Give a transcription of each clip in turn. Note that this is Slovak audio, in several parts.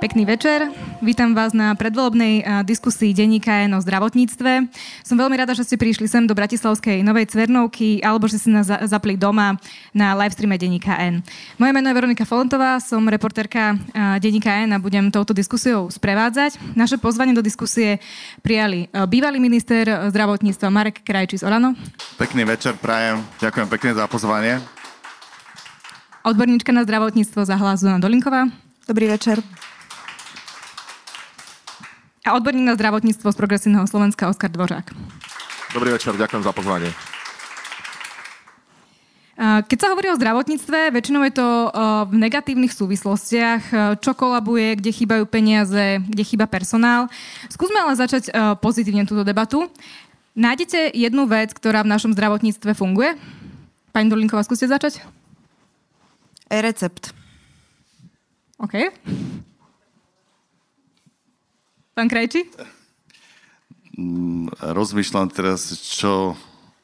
Pekný večer. Vítam vás na predvolebnej diskusii denníka N o zdravotníctve. Som veľmi rada, že ste prišli sem do Bratislavskej Novej Cvernovky alebo že ste nás zapli doma na livestreame denníka N. Moje meno je Veronika Folentová, som reportérka denníka N a budem touto diskusiou sprevádzať. Naše pozvanie do diskusie prijali bývalý minister zdravotníctva Marek Krajčí z Olano. Pekný večer prajem. Ďakujem pekne za pozvanie. Odborníčka na zdravotníctvo za Hlas Zuzana Dolinková. Dobrý večer. A odborník na zdravotníctvo z Progresívneho Slovenska Oskar Dvořák. Dobrý večer, ďakujem za pozvanie. Keď sa hovorí o zdravotníctve, väčšinou je to v negatívnych súvislostiach, čo kolabuje, kde chýbajú peniaze, kde chýba personál. Skúsme ale začať pozitívne túto debatu. Nájdete jednu vec, ktorá v našom zdravotníctve funguje? Pani Dolinková, skúste začať? E-recept. OK. Pán Krajčí? Rozmýšľam teraz, čo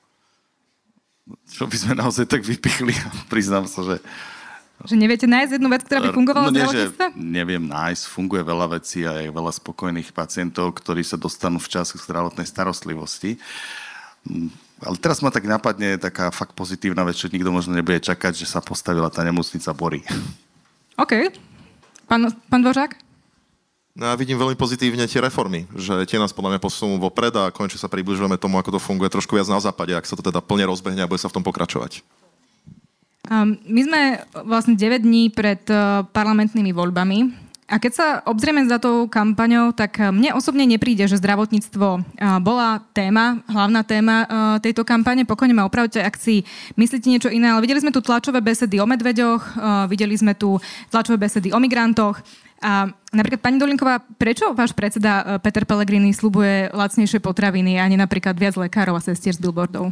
by sme naozaj tak vypichli. Priznám sa, že... Že neviete nájsť jednu vec, ktorá by fungovala v zdravotníctve? Neviem nájsť. Funguje veľa vecí a je veľa spokojných pacientov, ktorí sa dostanú včas k zdravotnej starostlivosti. Ale teraz ma tak napadne taká fakt pozitívna vec, čo nikto možno nebude čakať, že sa postavila tá nemocnica Bory. OK. Pán Dvořák? No ja vidím veľmi pozitívne tie reformy, že tie nás podľa mňa posunú vopred a konečne sa približujeme tomu, ako to funguje trošku viac na západe, ak sa to teda plne rozbehne a bude sa v tom pokračovať. My sme vlastne 9 dní pred parlamentnými voľbami a keď sa obzrieme za tou kampaňou, tak mne osobne nepríde, že zdravotníctvo bola téma, hlavná téma tejto kampane. Pokojne ma opravte, ak si myslíte niečo iné, ale videli sme tu tlačové besedy o medveďoch, videli sme tu tlačové besedy o migrantoch. A napríklad, pani Dolinková, prečo váš predseda Peter Pellegrini sľubuje lacnejšie potraviny a nie napríklad viac lekárov a sestier z billboardov?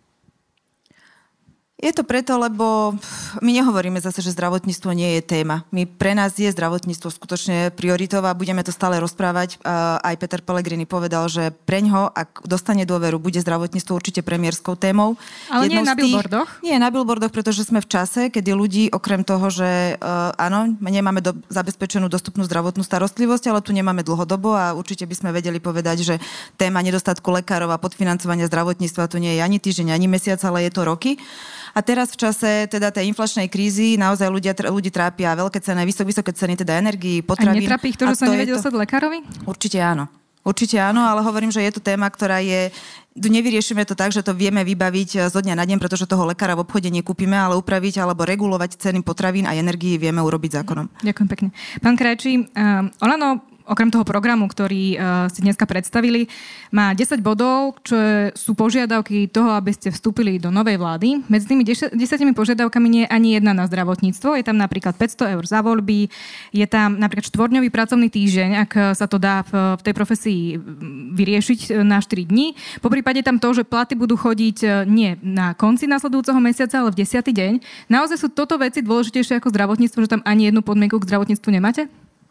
Je to preto, lebo my nehovoríme zase, že zdravotníctvo nie je téma. Pre nás je zdravotníctvo skutočne prioritou a budeme to stále rozprávať. Aj Peter Pellegrini povedal, že preňho, ak dostane dôveru, bude zdravotníctvo určite premiérskou témou. Ale nie na billboardoch? Nie na billboardoch, pretože sme v čase, kedy ľudí, okrem toho, že áno, nemáme zabezpečenú dostupnú zdravotnú starostlivosť, ale tu nemáme dlhodobo a určite by sme vedeli povedať, že téma nedostatku lekárov a podfinancovania zdravotníctva tu nie je ani týždeň, ani mesiac, ale je to roky. A teraz v čase teda tej inflačnej krízy naozaj ľudí trápia veľké ceny, vysoké ceny teda energií, potravín. A netrápi ich to, že sa nevedia dostať lekárovi? Určite áno. Určite áno, ale hovorím, že je to téma, ktorá je... Nevyriešime to tak, že to vieme vybaviť zo dňa na deň, pretože toho lekára v obchode nekúpime, ale upraviť alebo regulovať ceny potravín a energií vieme urobiť zákonom. Ďakujem pekne. Pán Krajčí, Olano okrem toho programu, ktorý ste dneska predstavili, má 10 bodov, čo sú požiadavky toho, aby ste vstúpili do novej vlády. Medzi tými 10 požiadavkami nie je ani jedna na zdravotníctvo. Je tam napríklad 500 eur za voľby, je tam napríklad 4-dňový pracovný týždeň, ak sa to dá v tej profesii vyriešiť na 4 dní. Poprípade tam to, že platy budú chodiť nie na konci nasledujúceho mesiaca, ale v 10. deň. Naozaj sú toto veci dôležitejšie ako zdravotníctvo, že tam ani jednu podmienku k zdravotníctvu nemáte?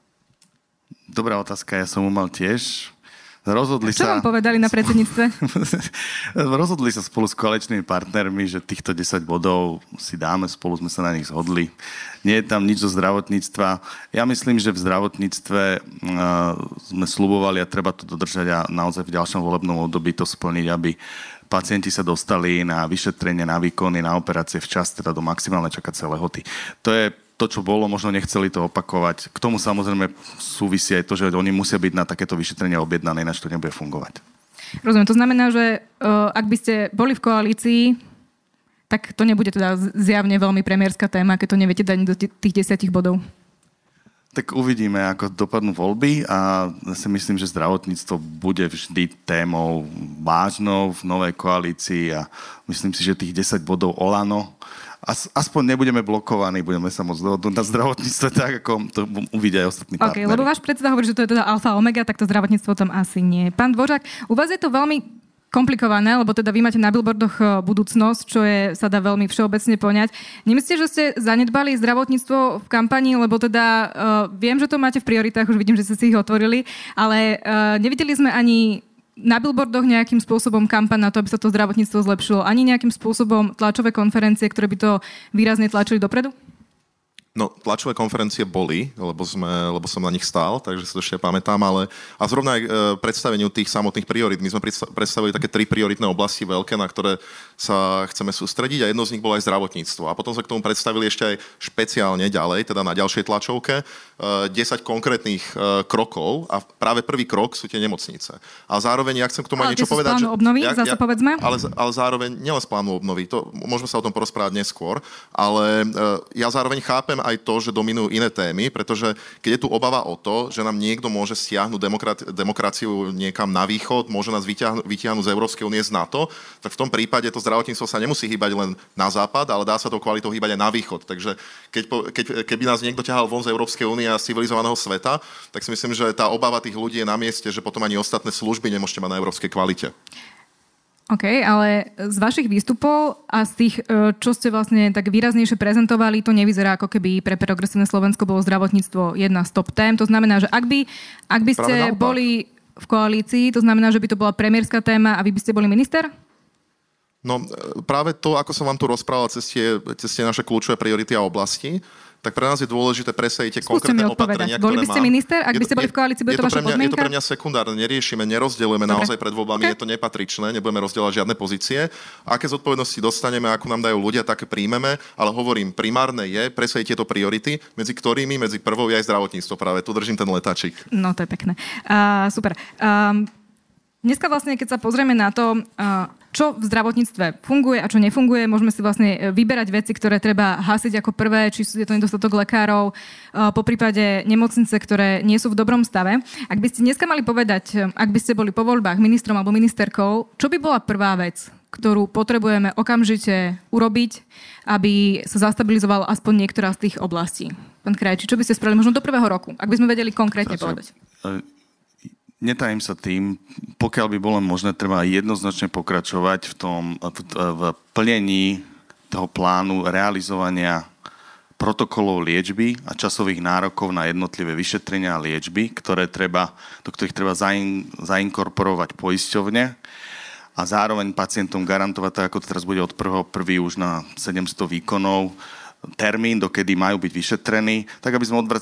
Dobrá otázka, ja som ju mal tiež. Čo vám povedali na predsedníctve? Rozhodli sa spolu s koaličnými partnermi, že týchto 10 bodov si dáme, spolu sme sa na nich zhodli. Nie je tam nič zo zdravotníctva. Ja myslím, že v zdravotníctve sme sľubovali a treba to dodržať a naozaj v ďalšom volebnom období to splniť, aby pacienti sa dostali na vyšetrenie, na výkony, na operácie včas, teda do maximálnej čakacej lehoty. To je to, čo bolo, možno nechceli to opakovať. K tomu samozrejme súvisí aj to, že oni musia byť na takéto vyšetrenie objednané, ináč to nebude fungovať. Rozumiem, to znamená, že ak by ste boli v koalícii, tak to nebude teda zjavne veľmi premiérska téma, keď to neviete dať do tých 10 bodov. Tak uvidíme, ako dopadnú voľby a si myslím, že zdravotníctvo bude vždy témou vážnou v novej koalícii a myslím si, že tých 10 bodov Olano aspoň nebudeme blokovaní, budeme sa môcť dohodnúť na zdravotníctve tak, ako to uvidia aj ostatní partneri. Lebo váš predseda hovorí, že to je teda alfa omega, tak to zdravotníctvo tam asi nie. Pán Dvořák, u vás je to veľmi komplikované, lebo teda vy máte na billboardoch budúcnosť, čo sa dá veľmi všeobecne poňať. Nemyslíte, že ste zanedbali zdravotníctvo v kampani, lebo teda viem, že to máte v prioritách, už vidím, že ste si ich otvorili, ale nevideli sme ani na billboardoch nejakým spôsobom kampaň na to, aby sa to zdravotníctvo zlepšilo, ani nejakým spôsobom tlačové konferencie, ktoré by to výrazne tlačili dopredu? No, tlačové konferencie boli, lebo som na nich stál, takže si to ešte pamätám, a zrovna aj predstaveniu tých samotných priorít. My sme predstavili také 3 prioritné oblasti veľké, na ktoré sa chceme sústrediť a jedno z nich bolo aj zdravotníctvo. A potom sa k tomu predstavili ešte aj špeciálne ďalej, teda na ďalšej tlačovke, 10 konkrétnych krokov a práve prvý krok sú tie nemocnice. A zároveň, ja chcem k tomu aj niečo povedať. Ale z plánu obnovy, zase povedzme? Ale zároveň, nielen z plánu obnovy, to môžeme sa o tom porozprávať neskôr, ale ja zároveň chápem aj to, že dominujú iné témy, pretože keď je tu obava o to, že nám niekto môže stiahnuť demokraciu niekam na východ, môže nás vytiahnuť z Európskej únie z NATO, tak v tom prípade to zdravotníctvo sa nemusí hýbať len na západ, ale dá sa to kvalitou hýbať aj na východ. Takže keby nás niekto ťahal von z Európskej únie a civilizovaného sveta, tak si myslím, že tá obava tých ľudí je na mieste, že potom ani ostatné služby nemôžete mať na európskej kvalite. OK, ale z vašich výstupov a z tých, čo ste vlastne tak výraznejšie prezentovali, to nevyzerá, ako keby pre Progresívne Slovensko bolo zdravotníctvo jedna z top tém. To znamená, že ak by ste boli v koalícii, to znamená, že by to bola premiérska téma a vy by ste boli minister? No práve to, ako som vám tu rozprával cez tie naše kľúčové priority a oblasti, tak pre nás je dôležité presadiť tie konkrétne opatrenia, ktoré Boli by ste minister? Ak by ste boli v koalícii, bude to vaša podmienka? Je to pre mňa sekundárne, neriešime, nerozdeľujeme naozaj pred voľbami, je to nepatričné, nebudeme rozdieľať žiadne pozície. Aké zodpovednosti dostaneme, ako nám dajú ľudia, také príjmeme, ale hovorím, primárne je presadiť tieto priority, medzi prvou je aj zdravotníctvo, práve tu držím ten letáčik. No, to je pekné. Super. Dneska vlastne, keď sa pozrieme na to, čo v zdravotníctve funguje a čo nefunguje, môžeme si vlastne vyberať veci, ktoré treba hasiť ako prvé, či je to nedostatok lekárov, po prípade nemocnice, ktoré nie sú v dobrom stave. Ak by ste dneska mali povedať, ak by ste boli po voľbách ministrom alebo ministerkou, čo by bola prvá vec, ktorú potrebujeme okamžite urobiť, aby sa zastabilizovala aspoň niektorá z tých oblastí? Pán Krajčí, čo by ste spravili možno do 1. roku, ak by sme vedeli konkrétne povedať? Netajím sa tým, pokiaľ by bolo možné, treba jednoznačne pokračovať v plnení toho plánu realizovania protokolov liečby a časových nárokov na jednotlivé vyšetrenia a liečby, do ktorých treba zainkorporovať poisťovne a zároveň pacientom garantovať, tak ako to teraz bude od 1.1. už na 700 výkonov, termín, dokedy majú byť vyšetrení, tak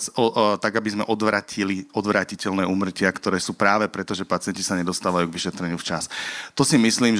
aby sme odvratili odvratiteľné úmrtia, ktoré sú práve preto, že pacienti sa nedostávajú k vyšetreniu včas. To si myslím, že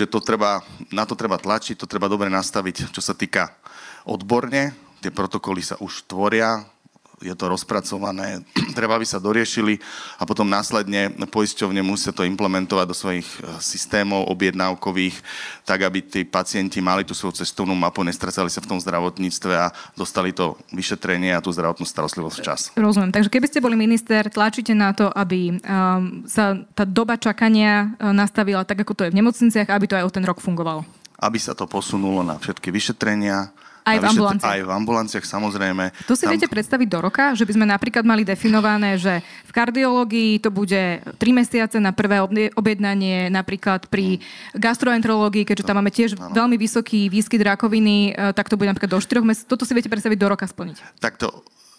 na to treba tlačiť, to treba dobre nastaviť, čo sa týka odborne. Tie protokoly sa už tvoria, je to rozpracované, treba, aby sa doriešili a potom následne poisťovne musia to implementovať do svojich systémov objednávkových, tak aby tí pacienti mali tú svoju cestovnú mapu, nestracali sa v tom zdravotníctve a dostali to vyšetrenie a tú zdravotnú starostlivosť včas. Rozumiem. Takže keby ste boli minister, tlačíte na to, aby sa tá doba čakania nastavila tak, ako to je v nemocniciach, aby to aj o ten rok fungovalo. Aby sa to posunulo na všetky vyšetrenia, aj v ambulanciách. Aj v ambulanciách, samozrejme. To si viete predstaviť do roka? Že by sme napríklad mali definované, že v kardiológii to bude 3 mesiace na prvé objednanie, napríklad pri gastroenterológii, keďže tam máme tiež veľmi vysoký výskyt rakoviny, tak to bude napríklad do 4 mesiacov. Toto si viete predstaviť do roka splniť? Takto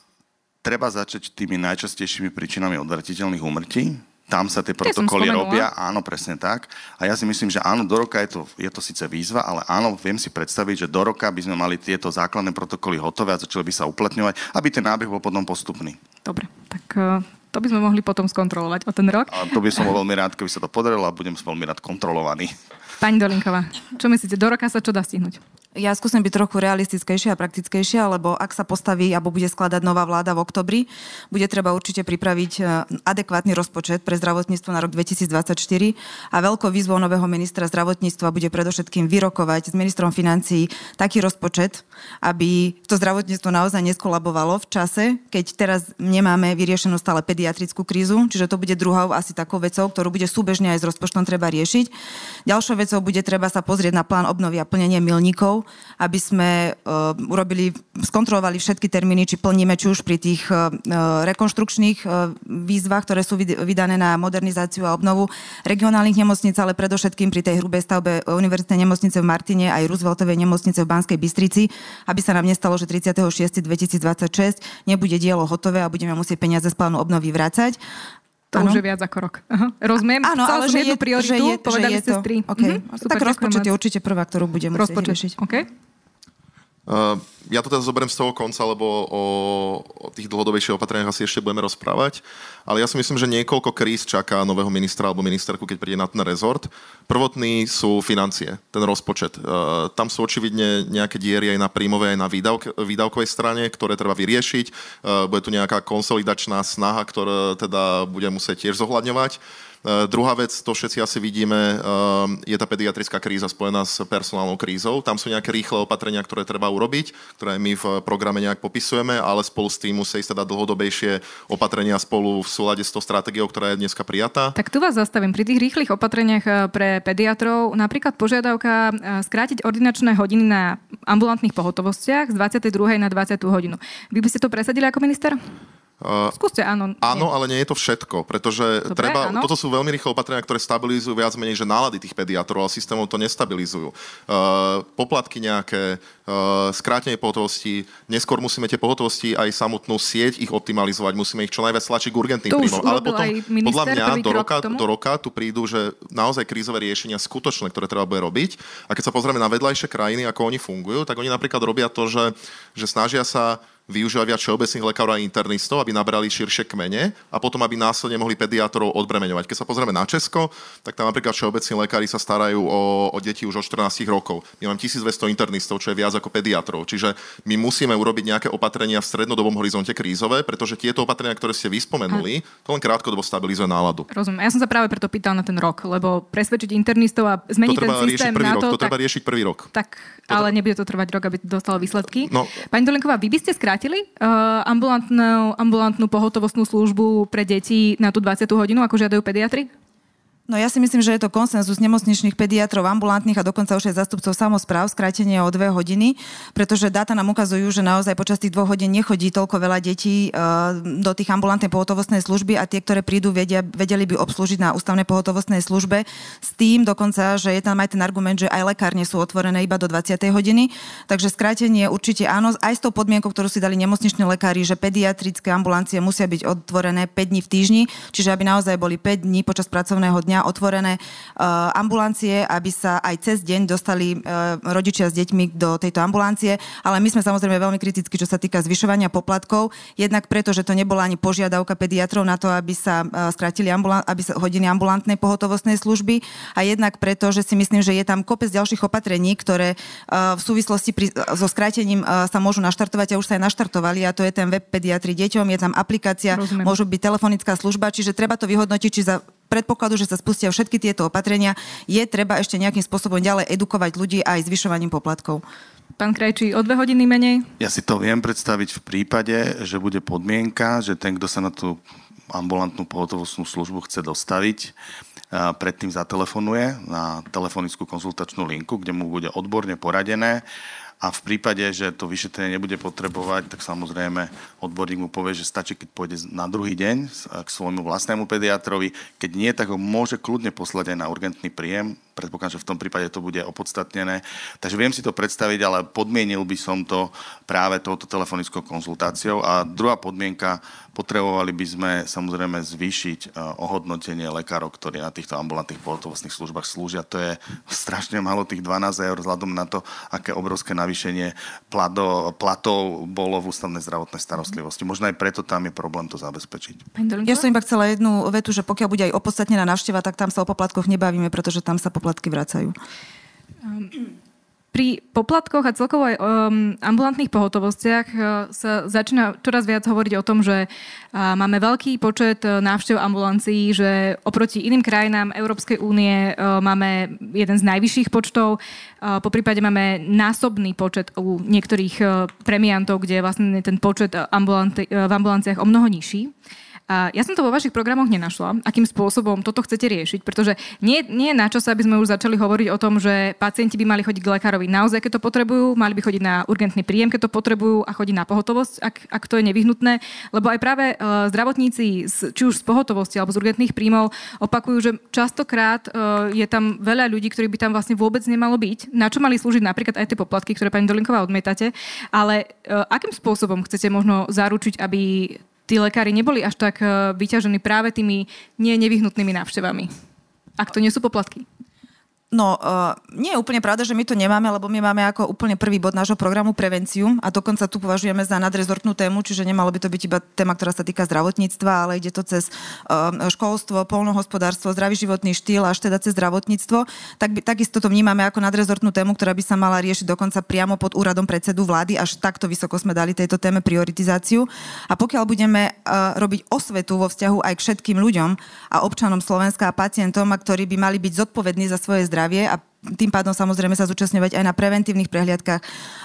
treba začať tými najčastejšími príčinami odvratiteľných úmrtí. Tam sa tie protokoly robia, áno, presne tak. A ja si myslím, že áno, do roka je to síce výzva, ale áno, viem si predstaviť, že do roka by sme mali tieto základné protokoly hotové a začali by sa uplatňovať, aby ten nábeh bol potom postupný. Dobre, tak to by sme mohli potom skontrolovať o ten rok. A to by som bol veľmi rád, keby sa to podarilo a budem veľmi rád kontrolovaný. Pani Dolinková, čo myslíte, do roka sa čo dá stihnúť? Ja skúsim byť trochu realistickejšia a praktickejšia, lebo ak sa postaví alebo bude skladať nová vláda v oktobri, bude treba určite pripraviť adekvátny rozpočet pre zdravotníctvo na rok 2024 a veľkou výzvou nového ministra zdravotníctva bude predovšetkým vyrokovať s ministrom financií taký rozpočet, aby to zdravotníctvo naozaj neskolabovalo v čase, keď teraz nemáme vyriešenú stále pediatrickú krízu, čiže to bude druhou asi takou vecou, ktorú bude súbežne aj s rozpočtom treba riešiť. Ďalšou vecou bude treba sa pozrieť na plán obnovy a plnenie milníkov, aby sme skontrolovali všetky termíny, či plníme či už pri tých rekonštrukčných výzvach, ktoré sú vydané na modernizáciu a obnovu regionálnych nemocníc, ale predovšetkým pri tej hrubej stavbe univerzitnej nemocnice v Martine aj Rooseveltovej nemocnice v Banskej Bystrici, aby sa nám nestalo, že 36.2026 nebude dielo hotové a budeme musieť peniaze z plánu obnovy vrácať. To už je viac ako rok. Aha. Rozumiem. Áno, ale že jednu prioritu, povedali ste 3. Okay. Tak rozpočet je určite prvá, ktorú budem musieť riešiť. Okay. ja to teda zoberiem z toho konca, lebo o tých dlhodobejších opatreniach asi ešte budeme rozprávať, ale ja si myslím, že niekoľko kríz čaká nového ministra alebo ministerku, keď príde na ten rezort. Prvotný sú financie, ten rozpočet. Tam sú očividne nejaké diery aj na príjmovej, aj na výdavkovej strane, ktoré treba vyriešiť. Bude tu nejaká konsolidačná snaha, ktorá teda bude musieť tiež zohľadňovať. Druhá vec, to všetci asi vidíme, je tá pediatrická kríza spojená s personálnou krízou. Tam sú nejaké rýchle opatrenia, ktoré treba urobiť, ktoré my v programe nejak popisujeme, ale spolu s tým musia ísť teda dlhodobejšie opatrenia spolu v súlade s tou stratégiou, ktorá je dneska prijatá. Tak tu vás zastavím. Pri tých rýchlych opatreniach pre pediatrov napríklad požiadavka skrátiť ordinačné hodiny na ambulantných pohotovostiach z 22. na 20. hodinu. Vy by ste to presadili ako minister? Skúste, áno. Áno, ale nie je to všetko, pretože dobre, toto sú veľmi rýchle opatrenia, ktoré stabilizujú viac menej, že nálady tých pediatrov, ale systémov to nestabilizujú. Poplatky nejaké, skrátenie pohotovosti, neskôr musíme tie pohotovosti aj samotnú sieť ich optimalizovať, musíme ich čo najviac tlačiť k urgentným príjmom. Ale potom, podľa mňa, do roka tu prídu, že naozaj krízové riešenia skutočné, ktoré treba bude robiť. A keď sa pozrieme na vedľajšie krajiny, ako oni fungujú, tak oni napríklad robia to, že snažia sa využívať viac všeobecných lekárov a internistov, aby nabrali širšie kmene a potom, aby následne mohli pediatrov odbremeňovať. Keď sa pozrieme na Česko, tak tam napríklad všeobecní lekári sa starajú o deti už od 14 rokov. My máme 1200 internistov, čo je viac ako pediatrov. Čiže my musíme urobiť nejaké opatrenia v strednodobom horizonte krízové, pretože tieto opatrenia, ktoré ste vyspomenuli, to len krátkodobo stabilizuje náladu. Rozumiem. Ja som sa práve preto pýtal na ten rok, lebo presvedčiť internistov a zmeniť ten systém na to, to treba riešiť prvý rok. Tak, ale nebude to trvať rok, aby dostalo výsledky. No. Pani Dolinková, vy by ste skrátili ambulantnú pohotovostnú službu pre deti na tú 20. hodinu, ako žiadajú pediatri? No ja si myslím, že je to konsenzus nemocničných pediatrov, ambulantných a dokonca už aj zástupcov samospráv, skrátenie o 2 hodiny, pretože dáta nám ukazujú, že naozaj počas tých 2 hodín nechodí toľko veľa detí do tých ambulantnej pohotovostnej služby a tie, ktoré prídu, vedeli by obslúžiť na ústavnej pohotovostnej službe s tým dokonca, že je tam aj ten argument, že aj lekárne sú otvorené iba do 20. hodiny, takže skrátenie určite áno, aj s tou podmienkou, ktorú si dali nemocniční lekári, že pediatrické ambulancie musia byť otvorené 5 dní v týždni, čiže aby naozaj boli 5 dní počas pracovného dňa otvorené ambulancie, aby sa aj cez deň dostali rodičia s deťmi do tejto ambulancie, ale my sme samozrejme veľmi kriticky, čo sa týka zvyšovania poplatkov, jednak preto, že to nebola ani požiadavka pediatrov na to, aby sa skrátili hodiny ambulantnej pohotovostnej služby a jednak preto, že si myslím, že je tam kopec ďalších opatrení, ktoré v súvislosti so skrátením sa môžu naštartovať a už sa aj naštartovali a to je ten web pediatri deťom, je tam aplikácia, môžu byť telefonická služba, čiže treba to vyhodnotiť, či za predpokladu, že sa spustia všetky tieto opatrenia, je treba ešte nejakým spôsobom ďalej edukovať ľudí aj zvyšovaním poplatkov. Pán Krajčí, o 2 hodiny menej? Ja si to viem predstaviť v prípade, že bude podmienka, že ten, kto sa na tú ambulantnú pohotovostnú službu chce dostaviť, predtým zatelefonuje na telefonickú konzultačnú linku, kde mu bude odborne poradené. A v prípade, že to vyšetrenie nebude potrebovať, tak samozrejme odborník mu povie, že stačí, keď pôjde na druhý deň k svojmu vlastnému pediatrovi. Keď nie, tak ho môže kľudne poslať aj na urgentný príjem. Predpokladám, že v tom prípade to bude opodstatnené. Takže viem si to predstaviť, ale podmienil by som to práve touto telefonickou konzultáciou. A druhá podmienka, potrebovali by sme samozrejme zvýšiť ohodnotenie lekárov, ktorí na týchto ambulantných pohotovostných službách slúžia. To je strašne málo, tých 12 eur, vzhľadom na to, aké obrovské navýšenie platov bolo v ústavnej zdravotnej starostlivosti. Možno aj preto tam je problém to zabezpečiť. Ja som iba chcela jednu vetu, že pokiaľ bude aj opodstatnená návšteva, tak tam sa o poplatkoch nebavíme, pretože tam sa poplatky vracajú. Pri poplatkoch a celkovo aj ambulantných pohotovostiach sa začína čoraz viac hovoriť o tom, že máme veľký počet návštev ambulancií, že oproti iným krajinám Európskej únie máme jeden z najvyšších počtov. Poprípade máme násobný počet u niektorých premiantov, kde je vlastne ten počet v ambulanciách o mnoho nižší. Ja som to vo vašich programoch nenašla, akým spôsobom toto chcete riešiť, pretože nie je na čase, aby sme už začali hovoriť o tom, že pacienti by mali chodiť k lekárovi naozaj, keď to potrebujú, mali by chodiť na urgentný príjem, keď to potrebujú a chodiť na pohotovosť, ak to je nevyhnutné, lebo aj práve zdravotníci, či už z pohotovosti alebo z urgentných príjmov, opakujú, že častokrát je tam veľa ľudí, ktorí by tam vlastne vôbec nemalo byť, na čo mali slúžiť napríklad aj tie poplatky, ktoré pani Dolinková odmietate, ale akým spôsobom chcete možno zaručiť, aby tí lekári neboli až tak vyťažení práve tými nevyhnutnými návštevami? Ak to nie sú poplatky. No, nie je úplne pravda, že my to nemáme, lebo my máme ako úplne prvý bod nášho programu prevenciu a dokonca tu považujeme za nadrezortnú tému, čiže nemalo by to byť iba téma, ktorá sa týka zdravotníctva, ale ide to cez školstvo, poľnohospodárstvo, zdravý životný štýl až teda cez zdravotníctvo. Takisto to vnímame ako nadrezortnú tému, ktorá by sa mala riešiť dokonca priamo pod úradom predsedu vlády, až takto vysoko sme dali tejto téme prioritizáciu. A pokiaľ budeme robiť osvetu vo vzťahu aj k všetkým ľuďom a občanom Slovenska a pacientom, ktorí by mali byť zodpovední za svoje zdravie a tým pádom samozrejme sa zúčastňovať aj na preventívnych prehliadkach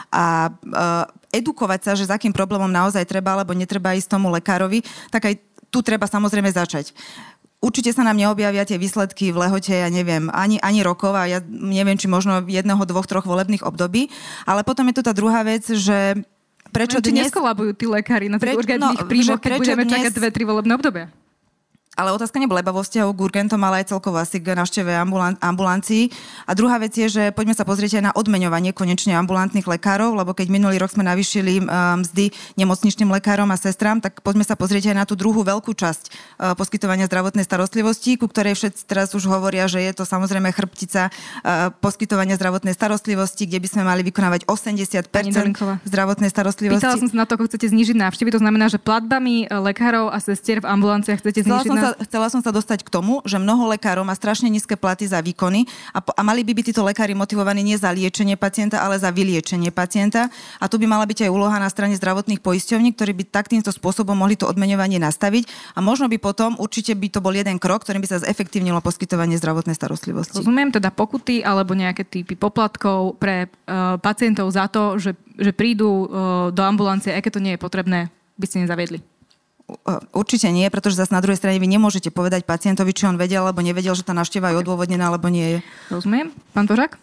a edukovať sa, že s akým problémom naozaj treba, alebo netreba ísť tomu lekárovi, tak aj tu treba samozrejme začať. Určite sa nám neobjavia tie výsledky v lehote, ja neviem, ani rokov a ja neviem, či možno 1, 2, 3 volebných období, ale potom je tu tá druhá vec, že prečo dnes... neskolabujú tí lekári na tých urgentných príjmoch, keď budeme čakať 2-3 volebné obdobia? Ale otázka nebola iba vo vzťahu k urgentom, ale aj celkovo asi k návšteve ambulancií. A druhá vec je, že poďme sa pozrieť aj na odmeňovanie konečne ambulantných lekárov, lebo keď minulý rok sme navýšili mzdy nemocničným lekárom a sestrám, tak poďme sa pozrieť aj na tú druhú veľkú časť poskytovania zdravotnej starostlivosti, ku ktorej všetci teraz už hovoria, že je to samozrejme chrbtica poskytovania zdravotnej starostlivosti, kde by sme mali vykonávať 80% zdravotnej starostlivosti. Pýtala som sa na to, ako chcete znižiť návštevy, to znamená, že platbami lekárov a sestier v ambulanciách chcete znižiť. Chcela som sa dostať k tomu, že mnoho lekárov má strašne nízke platy za výkony a mali by byť títo lekári motivovaní nie za liečenie pacienta, ale za vyliečenie pacienta. A tu by mala byť aj úloha na strane zdravotných poisťovní, ktorí by takýmto spôsobom mohli to odmeňovanie nastaviť a možno by potom určite by to bol jeden krok, ktorým by sa zefektívnilo poskytovanie zdravotnej starostlivosti. Rozumiem, teda pokuty alebo nejaké typy poplatkov pre pacientov za to, že prídu do ambulancie, aj keď to nie je potrebné, by ste nezaviedli. Určite nie, pretože zase na druhej strane vy nemôžete povedať pacientovi, či on vedel alebo nevedel, že tá návšteva je odôvodnená alebo nie je. Rozumiem. Pán Dvořák?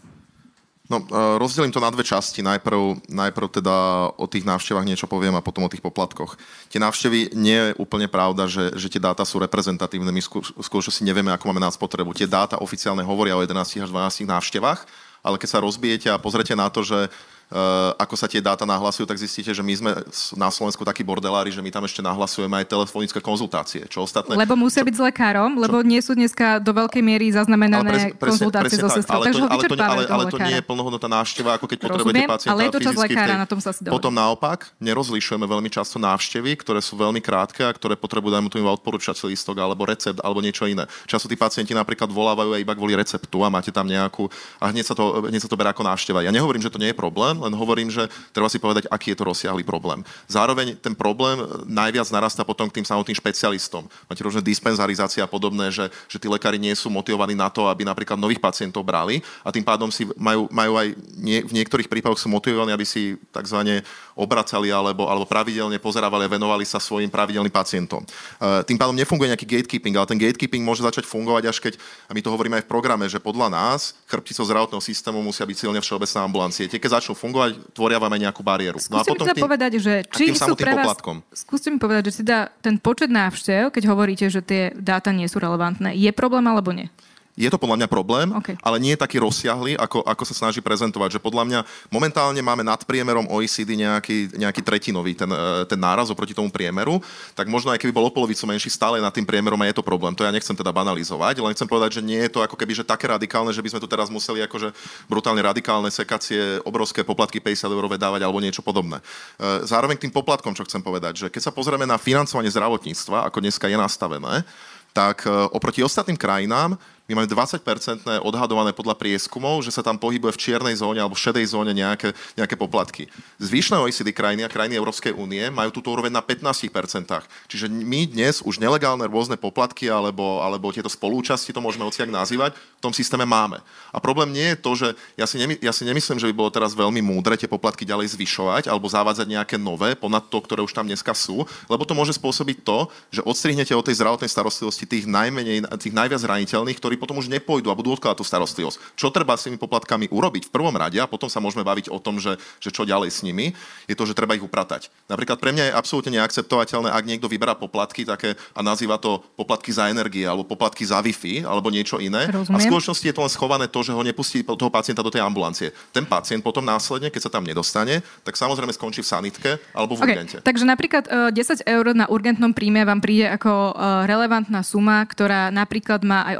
No, rozdelím to na dve časti. Najprv teda o tých návštevách niečo poviem a potom o tých poplatkoch. Tie návštevy nie je úplne pravda, že tie dáta sú reprezentatívne. My skôr si nevieme, ako máme na spotrebu. Tie dáta oficiálne hovoria o 11 až 12 návštevách, ale keď sa rozbijete a pozrete na to, že ako sa tie dáta nahlasujú, tak zistíte, že my sme na Slovensku takí bordelári, že my tam ešte nahlasujeme aj telefonické konzultácie. Čo ostatné? Lebo musia byť s lekárom, lebo nie sú dneska do veľkej miery zaznamenané konzultácie so sestrou. Takže ho vyčerpávajú toho lekára. Ale to nie je plnohodnotná návšteva, ako keď potrebujete pacienta ale je to čas lekára, na tom sa si dohodne. Potom naopak, nerozlišujeme veľmi často návštevy, ktoré sú veľmi krátke a ktoré potrebujú dajme tu iba odporúčací lístok alebo recept alebo niečo iné. Často tí pacienti napríklad volávajú aj iba kvôli receptu a máte tam nejakú a hneď sa to berá ako návšteva. Ja nehovorím, že to nie je problém, len hovorím, že treba si povedať, aký je to rozsiahly problém. Zároveň ten problém najviac narastá potom k tým samotným špecialistom. Máte rôzne dispenzarizácie a podobné, že tí lekári nie sú motivovaní na to, aby napríklad nových pacientov brali a tým pádom si majú aj v niektorých prípadoch sú motivovaní, aby si takzvané obracali alebo pravidelne pozerávali a venovali sa svojim pravidelným pacientom. Tým pádom nefunguje nejaký gatekeeping, ale ten gatekeeping môže začať fungovať až keď, a my to hovoríme aj v programe, že podľa nás chrbticou zdravotného systému musia byť silne všeobecná ambulancie. Tie, keď začnú fungovať, tvoria vám aj nejakú bariéru. Skúste mi povedať, že či sú pre vás... Skúste mi povedať, že teda ten počet návštev, keď hovoríte, že tie dáta nie sú relevantné, je problém alebo nie? Je to podľa mňa problém, ale nie je taký rozsiahly, ako sa snaží prezentovať. Že podľa mňa momentálne máme nad priemerom OECD nejaký tretinový ten náraz oproti tomu priemeru, tak možno aj keby bol o polovicu menší, stále nad tým priemerom a je to problém. To ja nechcem teda banalizovať, len chcem povedať, že nie je to ako keby že také radikálne, že by sme tu teraz museli akože brutálne radikálne sekacie, obrovské poplatky 50 eurové dávať alebo niečo podobné. Zároveň k tým poplatkom, čo chcem povedať, že keď sa pozrieme na financovanie zdravotníctva, ako dneska je nastavené, tak oproti ostatným krajinám my máme 20% odhadované podľa prieskumov, že sa tam pohybuje v čiernej zóne alebo v šedej zóne nejaké poplatky. Zvyšné OECD krajiny a krajiny Európskej únie majú túto úroveň na 15%. Čiže my dnes už nelegálne rôzne poplatky alebo tieto spolúčasti, to môžeme hociak nazývať, v tom systéme máme. A problém nie je to, že ja si nemyslím, že by bolo teraz veľmi múdre tie poplatky ďalej zvyšovať alebo zavádzať nejaké nové ponad to, ktoré už tam dneska sú, lebo to môže spôsobiť to, že odstrihnete od tej zdravotnej starostlivosti tých najviac zraniteľných, ktorí potom už nepôjdu a budú odkladať tú starostlivosť. Čo treba s tými poplatkami urobiť v prvom rade a potom sa môžeme baviť o tom, že čo ďalej s nimi, je to, že treba ich upratať. Napríklad pre mňa je absolútne neakceptovateľné, ak niekto vyberá poplatky také a nazýva to poplatky za energie alebo poplatky za Wi-Fi alebo niečo iné. Rozumiem. A v skutočnosti je to len schované to, že ho nepustí toho pacienta do tej ambulancie. Ten pacient potom následne, keď sa tam nedostane, tak samozrejme skončí v sanitke alebo v urgente. Takže napríklad 10 eur na urgentnom príjme vám príde ako relevantná suma, ktorá napríklad má aj odradiť ľudí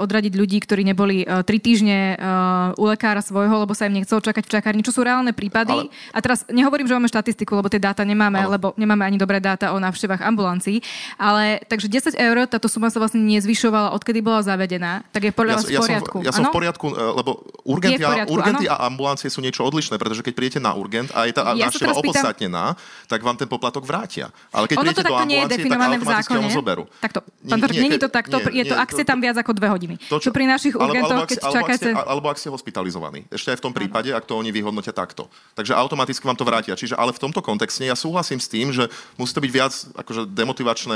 ľudí, ktorí neboli 3 týždne u lekára svojho, lebo sa im nechcelo čakať v čakárni, čo sú reálne prípady. A teraz nehovorím, že máme štatistiku, lebo tie dáta nemáme, lebo nemáme ani dobré dáta o návštevách ambulancií, ale takže 10 eur, táto suma sa vlastne nezvyšovala, odkedy bola zavedená, tak je podľa vás v poriadku. Ja som v poriadku, lebo urgenty a ambulancie sú niečo odlišné, pretože keď prídete na urgent a je tá návšteva opodstatnená, tak vám ten poplatok vrátia. Ale keď prídete do ambulancií, tak automaticky ho zoberú. Takto. Nie je to takto, je to, ak ste tam viac ako 2 hodiny. Čo pri našich urgentoch, keď čakáte... Alebo ak ste hospitalizovaní. Ešte aj v tom prípade, ak to oni vyhodnotia takto. Takže automaticky vám to vrátia. Čiže ale v tomto kontexte ja súhlasím s tým, že musí to byť viac akože demotivačné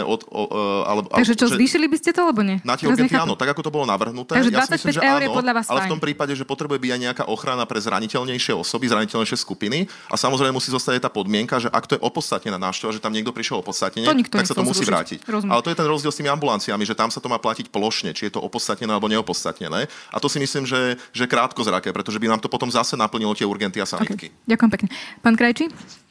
Takže čo, zvýšili by ste to, alebo nie? Na tie urgenty áno, tak ako to bolo navrhnuté. Takže ja si myslím, že eur áno, je podľa vás ale fajn. v tom prípade, že potrebuje byť aj nejaká ochrana pre zraniteľnejšie osoby, zraniteľnejšie skupiny a samozrejme musí zostať aj tá podmienka, že ak to je opodstatnená návšteva, že tam niekto prišiel opodstatnene, tak sa to musí vrátiť. Rozumiem. Ale to je ten rozdiel s tými ambulanciami, že tam sa to má platiť plošne, či je to opodstatnené alebo neopodstatnené. A to si myslím, že krátkozraké, pretože by nám to potom zase naplnilo tie urgenty a sanitky. Okay. Ďakujem pekne. Pán Krajčí?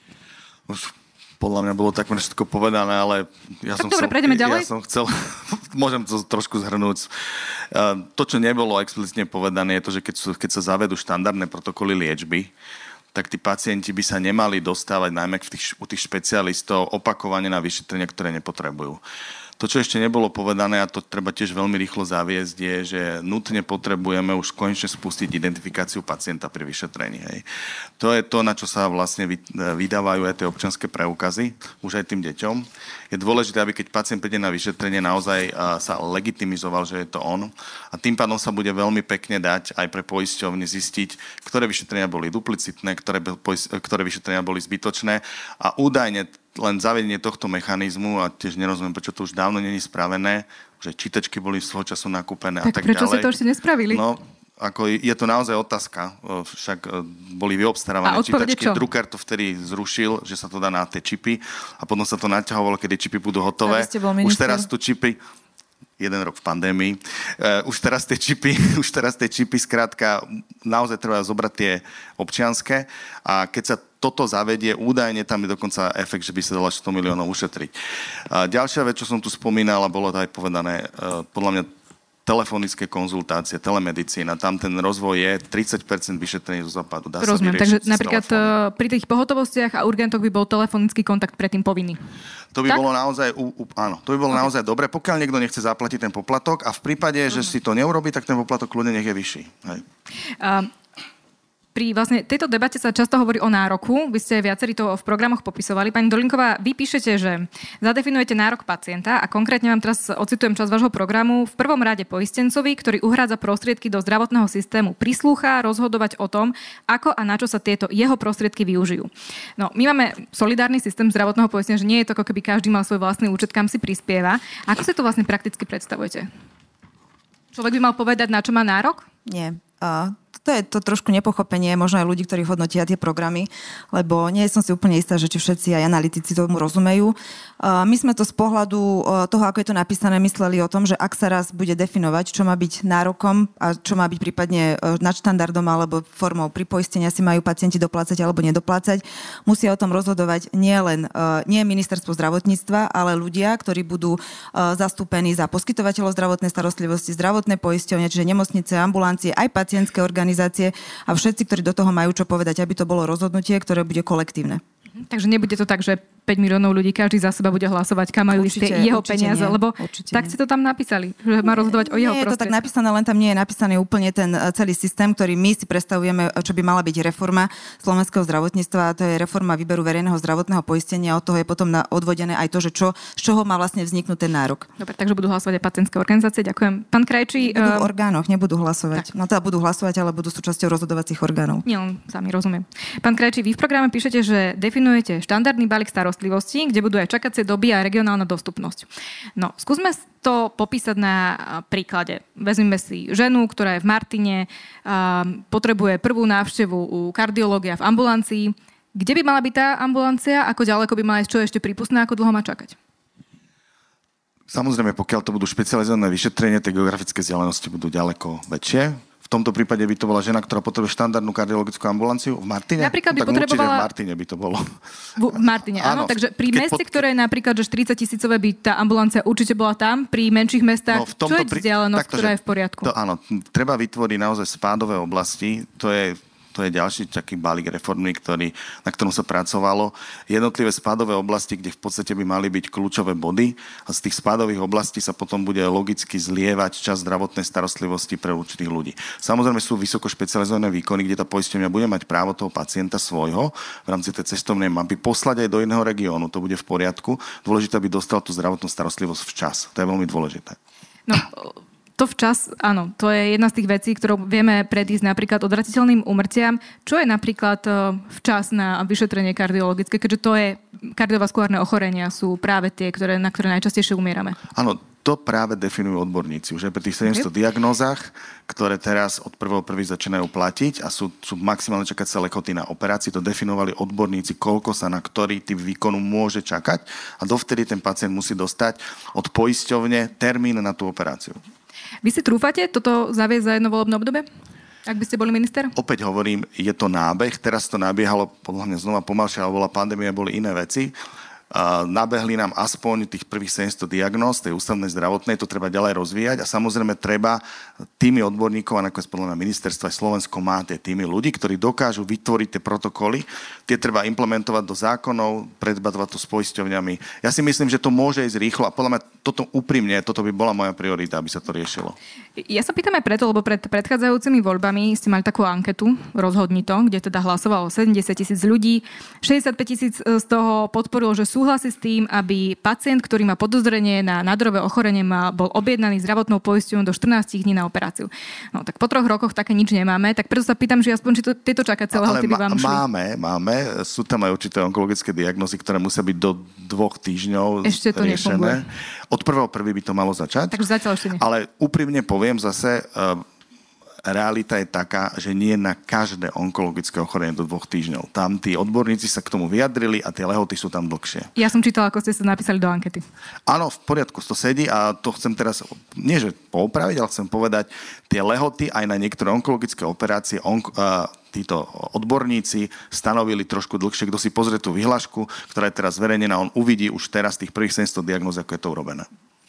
Už podľa mňa bolo takmer všetko povedané, ale prejdeme ďalej. Ja som chcel, môžem to trošku zhrnúť. To, čo nebolo explicitne povedané, je to, že keď sa zavedú štandardné protokoly liečby, tak tí pacienti by sa nemali dostávať najmä u tých špecialistov opakovane na vyšetrenia, ktoré nepotrebujú. To, čo ešte nebolo povedané, a to treba tiež veľmi rýchlo zaviesť, je, že nutne potrebujeme už konečne spustiť identifikáciu pacienta pri vyšetrení. Hej. To je to, na čo sa vlastne vydávajú aj tie občianske preukazy, už aj tým deťom. Je dôležité, aby keď pacient príde na vyšetrenie, naozaj sa legitimizoval, že je to on. A tým pádom sa bude veľmi pekne dať aj pre poisťovny zistiť, ktoré vyšetrenia boli duplicitné, ktoré vyšetrenia boli zbytočné a údajne len zavedenie tohto mechanizmu, a tiež nerozumiem, prečo to už dávno není spravené, že čítačky boli svojho času nakúpené a tak ďalej. Prečo ste to ešte nespravili? No, ako je to naozaj otázka. Však boli vyobstarávané čítačky. Drucker to vtedy zrušil, že sa to dá na tie čipy a potom sa to naťahovalo, kedy čipy budú hotové. Už teraz tu čipy... 1 rok v pandémii. Už teraz tie čipy skrátka naozaj treba zobrať tie občianske a keď sa toto zavedie, údajne tam je dokonca efekt, že by sa dalo 100 miliónov ušetriť. Ďalšia vec, čo som tu spomínal a bolo to aj povedané, podľa mňa telefonické konzultácie, telemedicína, tam ten rozvoj je 30% vyšetrení zo západu. Dá Rozumiem, sa takže napríklad pri tých pohotovostiach a urgentoch by bol telefonický kontakt predtým povinný. To by bolo naozaj, áno, to by bolo naozaj dobre, pokiaľ niekto nechce zaplatiť ten poplatok a v prípade, že si to neurobí, tak ten poplatok kľudne nech je vyšší. Hej. Pri vlastne tejto debate sa často hovorí o nároku. Vy ste viacerí to v programoch popisovali. Pani Dolinková, vy píšete, že zadefinujete nárok pacienta a konkrétne vám teraz ocitujem časť vášho programu. V prvom rade poistencovi, ktorý uhrádza prostriedky do zdravotného systému, prislúcha rozhodovať o tom, ako a na čo sa tieto jeho prostriedky využijú. No, my máme solidárny systém zdravotného poistenia, že nie je to ako keby každý mal svoj vlastný účet, kam si prispieva. Ako si to vlastne prakticky predstavujete? Človek by mal povedať, na čo má nárok? Nie. To je to trošku nepochopenie možno aj ľudí, ktorí hodnotia tie programy, lebo nie som si úplne istá, že či všetci aj analytici tomu rozumejú. My sme to z pohľadu toho, ako je to napísané, mysleli o tom, že ak sa raz bude definovať, čo má byť nárokom a čo má byť prípadne nadštandardom alebo formou pripoistenia, si majú pacienti doplácať alebo nedoplácať, musia o tom rozhodovať nie ministerstvo zdravotníctva, ale ľudia, ktorí budú zastúpení za poskytovateľov zdravotnej starostlivosti, zdravotné poisťovne, čiže nemocnice, ambulancie, aj pacientské organizácie a všetci, ktorí do toho majú čo povedať, aby to bolo rozhodnutie, ktoré bude kolektívne. Takže nebude to tak, že 5 miliónov ľudí, každý za seba bude hlasovať, kam majú ísť jeho peniaze, lebo tak si to tam napísali, že má rozhodovať o jeho prostriedkoch. Nie je to tak napísané, len tam nie je napísaný úplne ten celý systém, ktorý my si predstavujeme, čo by mala byť reforma slovenského zdravotníctva, a to je reforma výberu verejného zdravotného poistenia, od toho je potom odvodené aj to, že z čoho má vlastne vzniknúť ten nárok. Dobre, takže budú hlasovať aj pacientské organizácie. Ďakujem. Pán Krajčí, budú v orgánoch, nebudú hlasovať. Tak. No teda budú hlasovať, ale budú súčasťou rozhodovacích orgánov. Nie, len sami rozumiem. Pán Krajčí, vy v programe píšete, že definujete štandardný balík starostlivosti, kde budú aj čakacie doby a regionálna dostupnosť. No, skúsme to popísať na príklade. Vezmeme si ženu, ktorá je v Martine, potrebuje prvú návštevu u kardiológia v ambulancii. Kde by mala byť tá ambulancia? Ako ďaleko by mala ísť, čo je ešte prípustné? Ako dlho má čakať? Samozrejme, pokiaľ to budú špecializované vyšetrenie, tie geografické vzdialenosti budú ďaleko väčšie. V tomto prípade by to bola žena, ktorá potrebuje štandardnú kardiologickú ambulanciu v Martine? Napríklad by tak potrebovala... určite v Martine by to bolo. V Martine, áno. Takže pri meste, ktoré je napríklad, že 40 000 by tá ambulancia určite bola tam, pri menších mestách, čo je vzdialenosť, ktorá je v poriadku? Áno, treba vytvoriť naozaj spádové oblasti, to je ďalší taký balík reformy, na ktorom sa pracovalo. Jednotlivé spádové oblasti, kde v podstate by mali byť kľúčové body a z tých spádových oblastí sa potom bude logicky zlievať časť zdravotnej starostlivosti pre určitých ľudí. Samozrejme sú vysoko špecializované výkony, kde tá poisťovňa bude mať právo toho pacienta svojho v rámci tej cestovnej mapy poslať aj do iného regiónu. To bude v poriadku. Dôležité, aby dostal tú zdravotnú starostlivosť včas. To je veľmi dôležité. No, to včas, áno, to je jedna z tých vecí, ktorou vieme predísť napríklad odvratiteľným úmrtiam. Čo je napríklad včas na vyšetrenie kardiologické, keďže to je kardiovaskulárne ochorenia sú práve tie, na ktoré najčastejšie umierame? Áno, to práve definujú odborníci. Už aj pri tých 700 diagnózach, ktoré teraz od 1.1. začínajú platiť a sú maximálne čakacie lehoty na operácii, to definovali odborníci, koľko sa na ktorý typ výkonu môže čakať a dovtedy ten pacient musí dostať od poisťovne termín na tú operáciu. Vy si trúfate toto zaviesť za jedno volebné obdobie? Ak by ste boli minister? Opäť hovorím, je to nábeh. Teraz to nabiehalo podľa mňa znova pomalšie, ale bola pandémia, boli iné veci. Nabehli nám aspoň tých prvých 700 diagnóz tej ústavnej zdravotnej, to treba ďalej rozvíjať a samozrejme treba týmy odborníkov, a nakoniec podľa mňa ministerstvo aj Slovensko má tie týmy ľudí, ktorí dokážu vytvoriť tie protokoly, tie treba implementovať do zákonov, predbatovať to s poisťovňami. Ja si myslím, že to môže ísť rýchlo a podľa mňa toto úprimne, toto by bola moja priorita, aby sa to riešilo. Ja sa pýtam aj preto, lebo pred predchádzajúcimi voľbami ste mali takú anketu, rozhodni to, kde teda hlasovalo 70 000 ľudí, 65 000 z toho podporilo, že súhlasí s tým, aby pacient, ktorý má podozrenie na nádorové ochorenie, bol objednaný zdravotnou poisťovňou do 14 dní na operáciu. No tak po 3 rokoch také nič nemáme, tak preto sa pýtam, že aspoň či tieto čakacie lehoty by vám šli. Máme, sú tam aj určité onkologické diagnózy, ktoré musia byť do 2 týždňov ešte to riešené. Od 1.1. by to malo začať. Takže zatiaľ ešte nie. Ale úprimne poviem zase, realita je taká, že nie na každé onkologické ochorenie do 2 týždňov. Tam tí odborníci sa k tomu vyjadrili a tie lehoty sú tam dlhšie. Ja som čítala, ako ste sa napísali do ankety. Áno, v poriadku, to sedí a to chcem teraz, nie že poupraviť, ale chcem povedať, tie lehoty aj na niektoré onkologické operácie títo odborníci stanovili trošku dlhšie. Kto si pozrie tú vyhlášku, ktorá je teraz zverejnená, on uvidí už teraz tých prvých 700 diagnóz, ako je to urobené.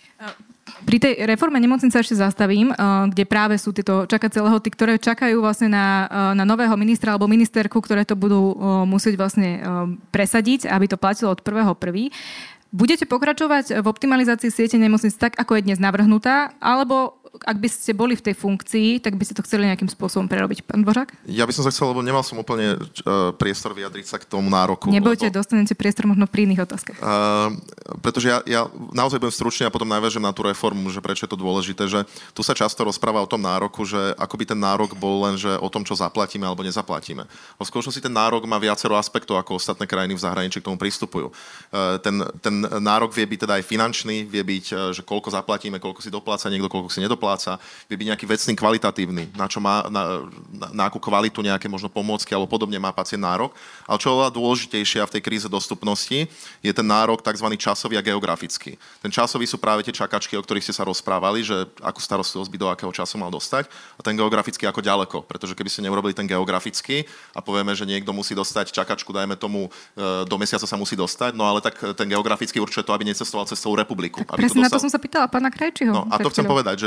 Pri tej reforme nemocnice ešte zastavím, kde práve sú tieto čakacie lehoty, ktoré čakajú vlastne na nového ministra alebo ministerku, ktoré to budú musieť vlastne presadiť, aby to platilo od 1.1. Budete pokračovať v optimalizácii siete nemocnic tak, ako je dnes navrhnutá, alebo ak by ste boli v tej funkcii, tak by ste to chceli nejakým spôsobom prerobiť, pán Dvořák? Ja by som sa chcel, lebo nemal som úplne priestor vyjadriť sa k tomu nároku. Nebojte, dostanete priestor možno pri iných otázkach. Pretože ja naozaj budem stručný a potom naviažem na tú reformu, že prečo je to dôležité, že tu sa často rozpráva o tom nároku, že ako by ten nárok bol len, že o tom, čo zaplatíme alebo nezaplatíme. V skutočnosti ten nárok má viacero aspektov, ako ostatné krajiny v zahraničí k tomu pristupujú. Ten nárok vie byť teda aj finančný, vie byť, že koľko zaplatíme, koľko si dopláca niekto, koľko si nedopláca, vie byť nejaký vecný, kvalitatívny, na čo má, na akú kvalitu nejaké možno pomôcky alebo podobne má pacient nárok. Ale čo je oveľa dôležitejšie v tej kríze dostupnosti, je ten nárok tzv. Časový a geografický. Ten časový sú práve tie čakačky, o ktorých ste sa rozprávali, že akú starostlivosť by do akého času mal dostať, a ten geografický ako ďaleko, pretože keby ste neurobili ten geografický a povieme, že niekto musí dostať čakačku, dajme tomu do mesiaca sa musí dostať, no ale tak ten geografický určuje to, aby necestoval cez celú republiku. Tak presne na to som sa pýtala pána Krajčího. No a to chcem povedať,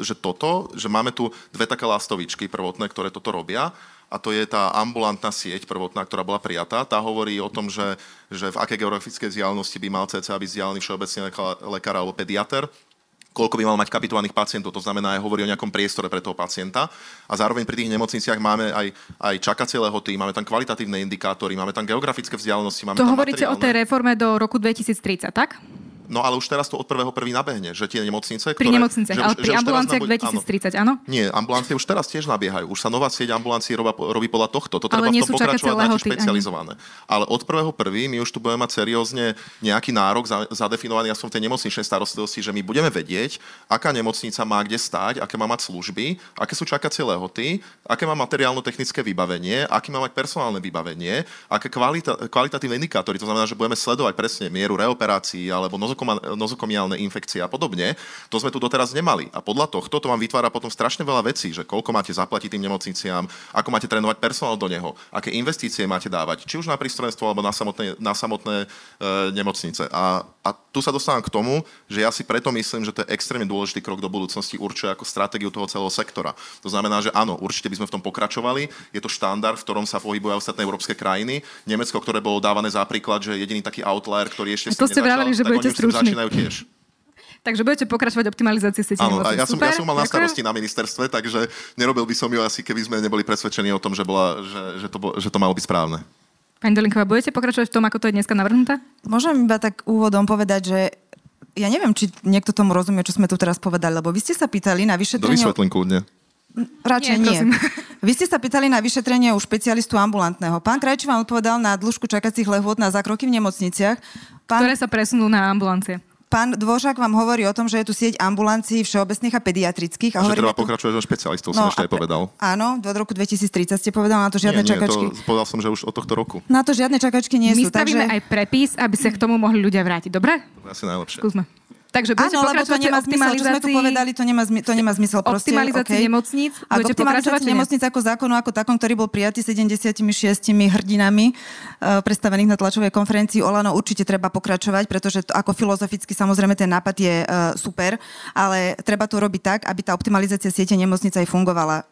že máme tu dve také lastovičky prvotné, ktoré toto robia, a to je tá ambulantná sieť prvotná, ktorá bola prijatá. Tá hovorí o tom, že v akej geografickej vzdialenosti by mal cca byť vzdialený všeobecný lekár alebo pediater, koľko by mal mať kapitulovaných pacientov, to znamená aj hovorí o nejakom priestore pre toho pacienta. A zároveň pri tých nemocniciach máme aj čakacie lehoty, máme tam kvalitatívne indikátory, máme tam geografické vzdialenosti, máme to tam hovoríte materiálne. O tej reforme do roku 2030, tak? No ale už teraz to od 1.1. nabehne, že tie nemocnice, pri nemocniciach, ale pri ambulanciách 2030, áno? Nie, ambulancie už teraz tiež nabiehajú. Už sa nová sieť ambulancií robí podľa tohto. To treba ale v tom pokračovať na špecializované. Ale od 1.1. my už tu budeme mať seriózne nejaký nárok zadefinovaný aspoň v tej nemocničnej starostlivosti, že my budeme vedieť, aká nemocnica má kde stáť, aké má mať služby, aké sú čakacie lehoty, aké má materiálno-technické vybavenie, aké má mať personálne vybavenie, aké kvalitatívne indikátory, to znamená, že budeme sledovať presne mieru reoperácií alebo nozokomiálne infekcie a podobne. To sme tu doteraz nemali. A podľa tohto to vám vytvára potom strašne veľa vecí, že koľko máte zaplatiť tým nemocniciam, ako máte trénovať personál do neho, aké investície máte dávať, či už na prístrojenstvo alebo na samotné nemocnice. A tu sa dostávam k tomu, že ja si preto myslím, že to je extrémne dôležitý krok do budúcnosti, určuje ako stratégiu toho celého sektora. To znamená, že áno, určite by sme v tom pokračovali. Je to štandard, v ktorom sa pohybujú ostatné európske krajiny. Nemecko, ktoré bolo dávané za príklad, že jediný taký outlier, ktorý ešte to ste vraveli, že budete struční. Začínajú tiež. Takže budete pokračovať v optimalizácii siete nemocnic. Áno, ja som mal na starosti na ministerstve, takže nerobil by som ju asi, keby sme neboli presvedčení o tom, že to malo byť správne. Pani Dolinková, budete pokračovať v tom, ako to je dneska navrhnuté? Môžem iba tak úvodom povedať, že ja neviem, či niekto tomu rozumie, čo sme tu teraz povedali, lebo vy ste sa pýtali na vyšetrenie... Dovysvetlím kľudne. Radšej nie. Vy ste sa pýtali na vyšetrenie u špecialistu ambulantného. Pán Krajčí vám odpovedal na dĺžku čakacích lehôd na zákroky v nemocniciach. Ktoré sa presunú na ambulancie. Pán Dvořák vám hovorí o tom, že je tu sieť ambulancií všeobecných a pediatrických. A že treba pokračovať so špecialistov, som ešte aj povedal. Áno, do roku 2030 ste povedal, na to žiadne čakačky. Povedal som, že už od tohto roku. Na to žiadne čakačky nie sú. My stavíme aj prepis, aby sa k tomu mohli ľudia vrátiť. Dobre? To je asi najlepšie. Skúsme. Takže budete pokračovať v optimalizácii... Čo sme tu povedali, to nemá zmysel. Optimalizácii nemocníc. Budete pokračovať nemocníc ako zákonu, ako takom, ktorý bol prijatý 76 hrdinami predstavených na tlačovej konferencii Olano, určite treba pokračovať, pretože to, ako filozoficky samozrejme ten nápad je super, ale treba to robiť tak, aby tá optimalizácia siete nemocnic aj fungovala.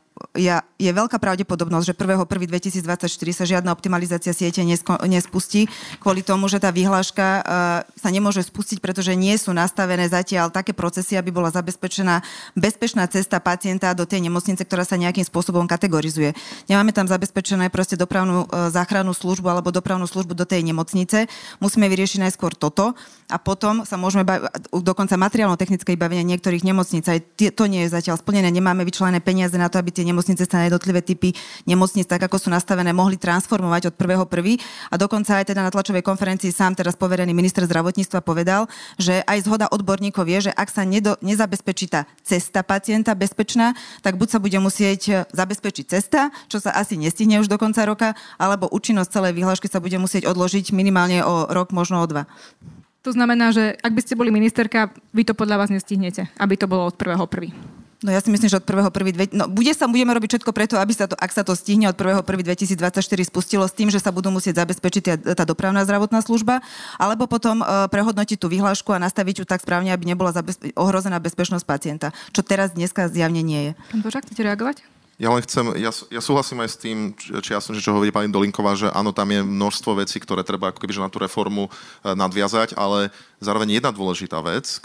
Je veľká pravdepodobnosť, že 1.1.2024 sa žiadna optimalizácia siete nespustí kvôli tomu, že tá vyhláška sa nemôže spustiť, pretože nie sú nastavené zatiaľ také procesy, aby bola zabezpečená bezpečná cesta pacienta do tej nemocnice, ktorá sa nejakým spôsobom kategorizuje. Nemáme tam zabezpečené proste dopravnú záchrannú službu alebo dopravnú službu do tej nemocnice. Musíme vyriešiť najskôr toto a potom sa môžeme dokonca materiálno-technické vybavenie niektorých nemocníc. Aj to nie je zatiaľ splnené. Nemáme vyčlenené peniaze na to, aby tie nemocnice sa na jednotlivé typy nemocníc, tak ako sú nastavené, mohli transformovať od 1.1. A dokonca aj teda na tlačovej konferencii sám teraz poverený minister zdravotníctva povedal, že aj zhoda odborníkov je, že ak sa nezabezpečí tá cesta pacienta bezpečná, tak buď sa bude musieť zabezpečiť cesta, čo sa asi nestihne už do konca roka, alebo účinnosť celej vyhlášky sa bude musieť odložiť minimálne o rok, možno o 2. To znamená, že ak by ste boli ministerka, vy to podľa vás nestihnete, aby to bolo od 1.1. No ja si myslím, že od 1.1. Budeme robiť všetko preto, aby sa to, ak sa to stihne od 1.1.2024 spustilo s tým, že sa budú musieť zabezpečiť tá dopravná zdravotná služba, alebo potom prehodnotiť tú vyhlášku a nastaviť ju tak správne, aby nebola ohrozená bezpečnosť pacienta, čo teraz dneska zjavne nie je. Pán Dvořák, chcete reagovať? Ja len chcem, ja súhlasím aj s tým, čo hovorí pani Dolinková, že áno, tam je množstvo vecí, ktoré treba ako keby na tú reformu nadviazať, ale zároveň jedna dôležitá vec,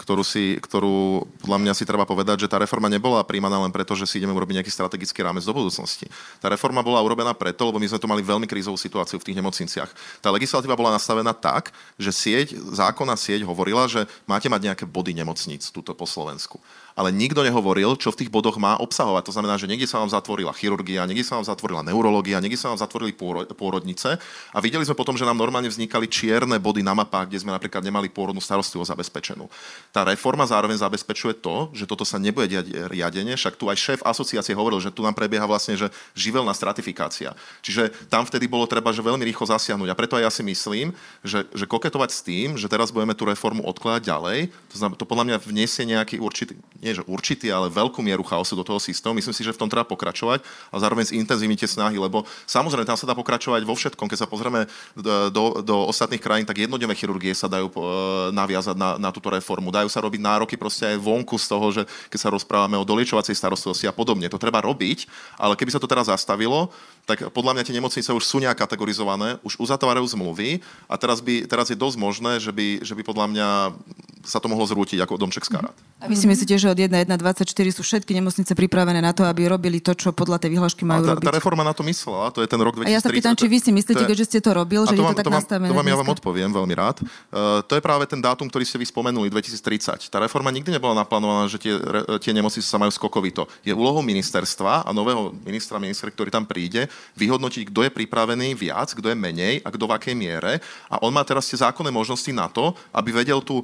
ktorú podľa mňa si treba povedať, že tá reforma nebola príjmaná len preto, že si ideme urobiť nejaký strategický rámec do budúcnosti. Tá reforma bola urobená preto, lebo my sme tu mali veľmi krízovú situáciu v tých nemocniciach. Tá legislatíva bola nastavená tak, že zákonná sieť hovorila, že máte mať nejaké body nemocníc tuto po Slovensku. Ale nikto nehovoril, čo v tých bodoch má obsahovať. To znamená, že niekde sa vám zatvorila chirurgia, niekde sa vám zatvorila neurológia, niekde sa vám zatvorili pôrodnice a videli sme potom, že nám normálne vznikali čierne body na mapách, kde sme napríklad nemali pôrodnú starostlivosť zabezpečenú. Tá reforma zároveň zabezpečuje to, že toto sa nebude diať riadenie, však tu aj šéf asociácie hovoril, že tu nám prebieha vlastne že živelná stratifikácia. Čiže tam vtedy bolo treba, že veľmi rýchlo zasiahnuť. A preto aj ja si myslím, že koketovať s tým, že teraz budeme tú reformu odkladať ďalej, to znamená, to podľa mňa vniesie nejaký určitý, ale veľkú mieru chaosu do toho systému. Myslím si, že v tom treba pokračovať a zároveň zintenzívniť snahy, lebo samozrejme tam sa dá pokračovať vo všetkom. Keď sa pozrieme do ostatných krajín, tak jednodenné chirurgie sa dajú naviazať na túto reformu. Dajú sa robiť nároky proste aj vonku z toho, že keď sa rozprávame o doliečovacej starostlivosti a podobne. To treba robiť, ale keby sa to teraz zastavilo, tak podľa mňa tie nemocnice už sú nejak kategorizované, už uzatvárajú zmluvy a teraz je dosť možné, že by podľa mňa sa to mohlo zrútiť ako domček z karát. A vy si myslíte, že od 1.1.24 sú všetky nemocnice pripravené na to, aby robili to, čo podľa tej vyhlášky majú robiť? Tá reforma na to myslela, to je ten rok 2030. A ja sa pýtam, či vy si myslíte, keďže ste to robil, že je to tak nastavené. To vám ja vám odpoviem veľmi rád. To je práve ten dátum, ktorý ste vy spomenuli, 2030. Tá reforma nikdy nebola naplánovaná, že tie nemocnice sa majú skokovito. Je úlohou ministerstva a nového ministra, ktorý tam príde, vyhodnotiť, kto je pripravený viac, kto je menej a kto v akej miere. A on má teraz tie zákonné možnosti na to, aby vedel to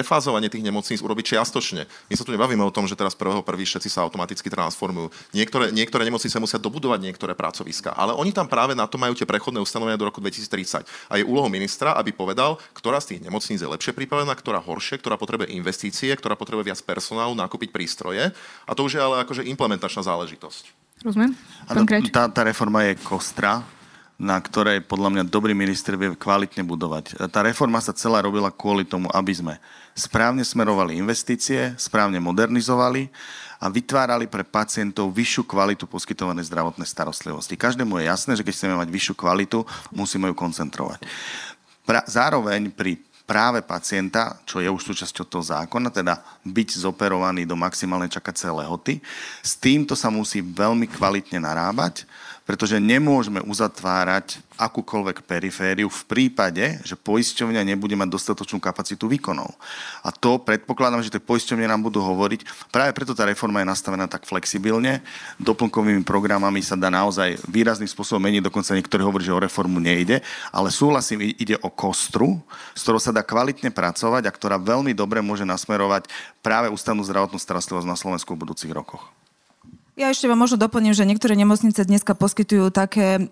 prefázovanie tých nemocníc urobiť čiastočne. My sa tu nebavíme o tom, že teraz 1.1. všetci sa automaticky transformujú. Niektoré nemocnice musia dobudovať niektoré pracoviská, ale oni tam práve na to majú tie prechodné ustanovenia do roku 2030. A je úlohou ministra, aby povedal, ktorá z tých nemocníc je lepšie pripravená, ktorá horšie, ktorá potrebuje investície, ktorá potrebuje viac personálu, nakúpiť prístroje. A to už je ale akože implementačná záležitosť. Rozumiem. Tá reforma je kostra, na ktorej podľa mňa dobrý minister vie kvalitne budovať. Tá reforma sa celá robila kvôli tomu, aby sme správne smerovali investície, správne modernizovali a vytvárali pre pacientov vyššiu kvalitu poskytovanej zdravotnej starostlivosti. Každému je jasné, že keď chceme mať vyššiu kvalitu, musíme ju koncentrovať. Zároveň pri práve pacienta, čo je už súčasťou toho zákona, teda byť zoperovaný do maximálnej čakacej lehoty, s týmto sa musí veľmi kvalitne narábať, pretože nemôžeme uzatvárať akúkoľvek perifériu v prípade, že poisťovňa nebude mať dostatočnú kapacitu výkonov. A to predpokladám, že tie poisťovne nám budú hovoriť. Práve preto tá reforma je nastavená tak flexibilne. Doplnkovými programami sa dá naozaj výrazným spôsobom meniť. Dokonca niektorí hovorí, že o reformu nejde. Ale súhlasím, ide o kostru, s ktorou sa dá kvalitne pracovať a ktorá veľmi dobre môže nasmerovať práve ústavnú zdravotnú starostlivosť na Slovensku v budúcich rokoch. Ja ešte vám možno doplním, že niektoré nemocnice dneska poskytujú také,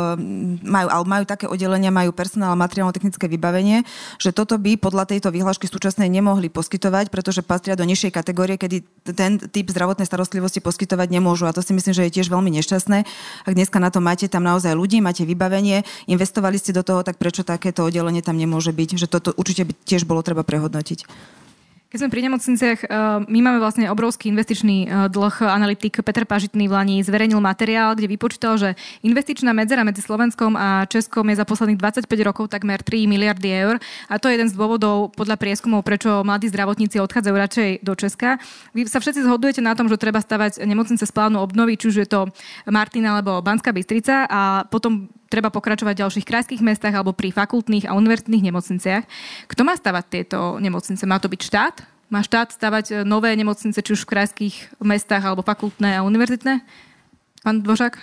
majú také oddelenia, majú personál a materiálno-technické vybavenie, že toto by podľa tejto vyhlášky súčasnej nemohli poskytovať, pretože patria do nižšej kategórie, kedy ten typ zdravotnej starostlivosti poskytovať nemôžu. A to si myslím, že je tiež veľmi nešťastné. Ak dneska na to máte tam naozaj ľudí, máte vybavenie, investovali ste do toho, tak prečo takéto oddelenie tam nemôže byť? Že toto určite by tiež bolo treba prehodnotiť. Keď sme pri nemocniciach, my máme vlastne obrovský investičný dlh. Analytik Peter Pažitný v Lani zverejnil materiál, kde vypočítal, že investičná medzera medzi Slovenskom a Českom je za posledných 25 rokov takmer 3 miliardy eur. A to je jeden z dôvodov podľa prieskumov, prečo mladí zdravotníci odchádzajú radšej do Česka. Vy sa všetci zhodujete na tom, že treba stavať nemocnice z plánu obnovy, či už je to Martin alebo Banská Bystrica, a potom treba pokračovať v ďalších krajských mestách alebo pri fakultných a univerzitných nemocniciach. Kto má stavať tieto nemocnice? Má to byť štát? Má štát stavať nové nemocnice, či už v krajských mestách alebo fakultné a univerzitné? Pán Dvořák?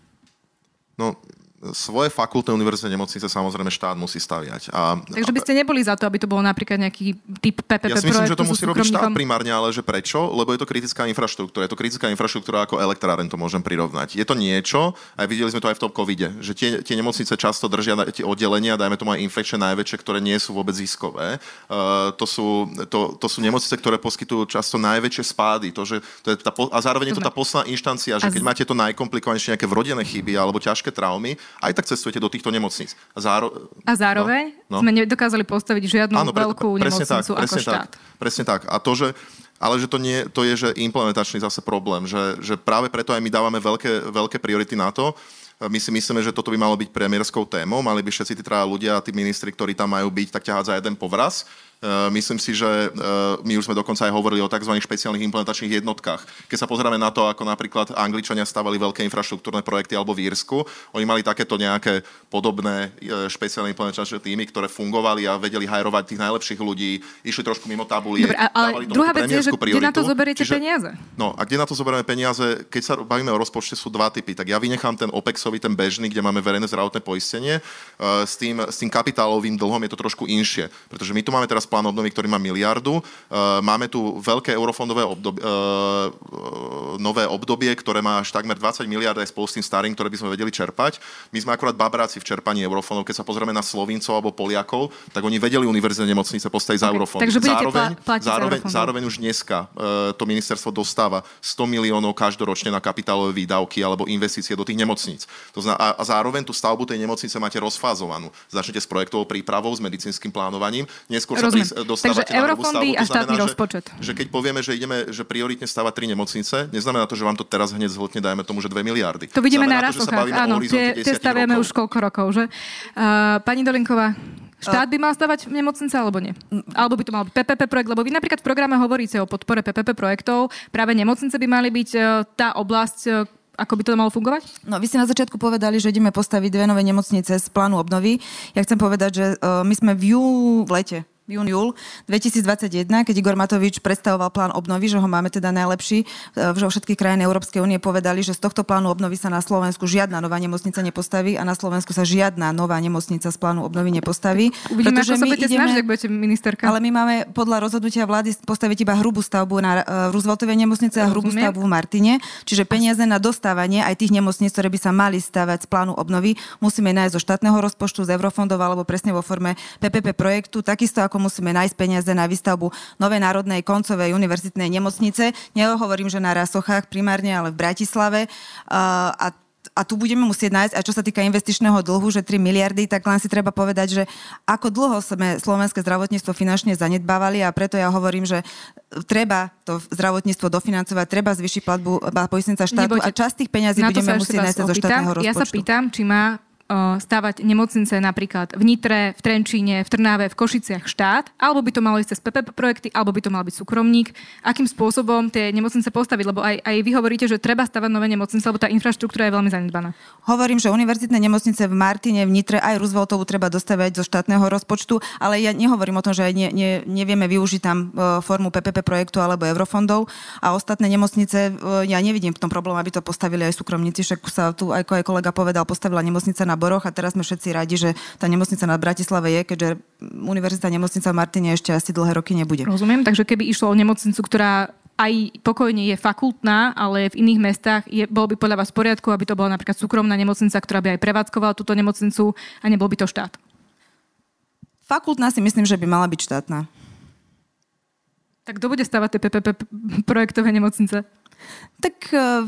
No, svoje fakultné univerzitné nemocnice samozrejme štát musí staviať. Takže by ste neboli za to, aby to bolo napríklad nejaký typ PPP projektu? Ja si myslím, že to musí robiť štát primárne, ale že prečo? Lebo je to kritická infraštruktúra. Je to kritická infraštruktúra ako elektráren, to môžem prirovnať. Je to niečo, aj videli sme to aj v tom covide, že tie nemocnice často držia tie oddelenia, dajme tomu aj infekčné najväčšie, ktoré nie sú vôbec ziskové. To sú nemocnice, ktoré poskytujú často najväčšie spády. A zároveň je to tá posledná inštancia, že keď máte to najkomplikovanejšie nejaké vrodené chyby alebo ťažké traumy, aj tak cestujete do týchto nemocníc. A zároveň sme nedokázali postaviť žiadnu veľkú nemocnicu ako štát. Presne tak. A ale že to je že implementačný zase problém, že práve preto aj my dávame veľké priority na to. My si myslíme, že toto by malo byť premiérskou témou, mali by všetci tí traja ľudia a tí ministri, ktorí tam majú byť, tak ťahať za jeden povraz. Myslím si, že my už sme dokonca aj hovorili o tzv. Špeciálnych implementačných jednotkách. Keď sa pozrieme na to, ako napríklad Angličania stavali veľké infraštruktúrne projekty alebo v Írsku, oni mali takéto nejaké podobné špeciálne implementačné týmy, ktoré fungovali a vedeli hajrovať tých najlepších ľudí, išli trošku mimo tabuliek. Dobre, ale druhá vec je, že kde na to zoberiete peniaze? No, a kde na to zoberieme peniaze? Keď sa bavíme o rozpočte, sú dva typy. Tak ja vynechám ten OPEXový, ten bežný, kde máme verejné zdravotné poistenie. S tým kapitálovým dlhom je to trošku inšie, pretože my tu máme teraz plán obnovy, ktorý má 1 miliardu. Máme tu veľké eurofondové nové obdobie, ktoré má až takmer 20 miliard aj spolu s tým starým, ktoré by sme vedeli čerpať. My sme akurát babráci v čerpaní eurofondov. Keď sa pozrieme na Slovincov alebo Poliakov, tak oni vedeli univerzitné nemocnice postaviť za eurofond. Takže zároveň už dneska to ministerstvo dostáva 100 miliónov každoročne na kapitálové výdavky alebo investície do tých nemocníc. To znamená, a zároveň tú stavbu tej nemocnice máte rozfázovanú. Začnete s projektovou prípravou, s medicínskym plánovaním. Neskôr sa dostávate na novú stavbu. A štátny rozpočet. Že keď povieme, že ideme, že prioritne stavať 3 nemocnice, neznamená to, že vám to teraz hneď zhltne, dajme tomu, že 2 miliardy. To vidíme na Rasochách, áno, tie staviame už koľko rokov, že? Pani Dolinková, štát by mal stavať nemocnice alebo nie? Alebo by to mal byť PPP projekt? Lebo vy napríklad v programe hovoríte o podpore PPP projektov. Práve nemocnice by mali byť tá oblasť, ako by to malo fungovať? No, vy ste na začiatku povedali, že ideme postaviť 2 nové nemocnice z plánu obnovy. Ja chcem povedať, že my sme v lete júl 2021, keď Igor Matovič predstavoval plán obnovy, že ho máme teda najlepší, že všetky krajiny Európskej únie povedali, že z tohto plánu obnovy sa na Slovensku žiadna nová nemocnica nepostaví a na Slovensku sa žiadna nová nemocnica z plánu obnovy nepostaví. Uvidíme, ako sa budete snažiť, ak budete ministerka. Ale my máme podľa rozhodnutia vlády postaviť iba hrubú stavbu na Rooseveltovej nemocnice a hrubú stavbu v Martine, čiže peniaze na dostávanie aj tých nemocníc, ktoré by sa mali stavať z plánu obnovy, musíme nájsť zo štátneho rozpočtu, z eurofondov alebo presne vo forme PPP projektu, takisto ako musíme nájsť peniaze na výstavbu novej národnej koncovej univerzitnej nemocnice. Nehovorím, že na Rasochách primárne, ale v Bratislave. A tu budeme musieť nájsť, a čo sa týka investičného dlhu, že 3 miliardy, tak len si treba povedať, že ako dlho sme slovenské zdravotníctvo finančne zanedbávali a preto ja hovorím, že treba to zdravotníctvo dofinancovať, treba zvýšiť platbu poistenca štátu a časť tých peňazí budeme musieť nájsť zo štátneho rozpočtu. Ja sa pýtam, či má stavať nemocnice napríklad v Nitre, v Trenčíne, v Trnave, v Košiciach štát, alebo by to malo ísť cez PPP projekty, alebo by to mal byť súkromník. Akým spôsobom tie nemocnice postaviť? Lebo aj vy hovoríte, že treba stavať nové nemocnice, lebo tá infraštruktúra je veľmi zanedbaná. Hovorím, že univerzitné nemocnice v Martine, v Nitre aj Rooseveltovu treba dostavať zo štátneho rozpočtu, ale ja nehovorím o tom, že aj nevieme využiť tam formu PPP projektu alebo eurofondov a ostatné nemocnice, ja nevidím v tom problém, aby to postavili aj súkromníci, však sa tu ako aj kolega povedal, postavila nemocnica na Boroch a teraz sme všetci radi, že tá nemocnica na Bratislave je, keďže univerzitná nemocnica v Martine ešte asi dlhé roky nebude. Rozumiem, takže keby išlo o nemocnicu, ktorá aj pokojne je fakultná, ale v iných mestách bolo by podľa vás v poriadku, aby to bola napríklad súkromná nemocnica, ktorá by aj prevádzkovala túto nemocnicu a nebol by to štát? Fakultná si myslím, že by mala byť štátna. Tak kto bude stavať tie PPP projektové nemocnice? Tak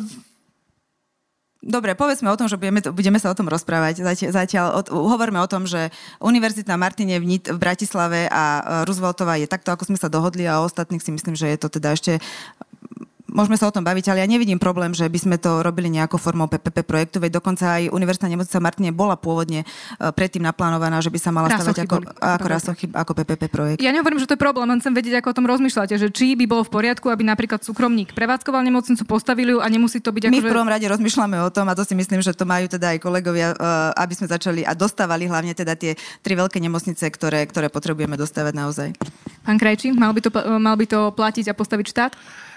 dobre, povedzme o tom, že budeme sa o tom rozprávať. Zatiaľ hovoríme o tom, že Univerzita Martine v Bratislave a Rooseveltová je takto, ako sme sa dohodli a ostatných si myslím, že je to teda ešte... Môžeme sa o tom baviť, ale ja nevidím problém, že by sme to robili nejakou formou PPP projektu, veď dokonca aj Univerzitná nemocnica v Martine bola pôvodne predtým naplánovaná, že by sa mala stavať ako PPP projekt. Ja nehovorím, že to je problém, len chcem vedieť, ako o tom rozmýšľate, že či by bolo v poriadku, aby napríklad súkromník prevádzkoval nemocnicu, postavili ju a nemusí to byť My v prvom rade rozmýšľame o tom, a to si myslím, že to majú teda aj kolegovia, aby sme začali a dostávali hlavne teda tie 3 veľké nemocnice, ktoré potrebujeme dostávať naozaj. Pán Krajčí, mal by to platiť a postaviť štát?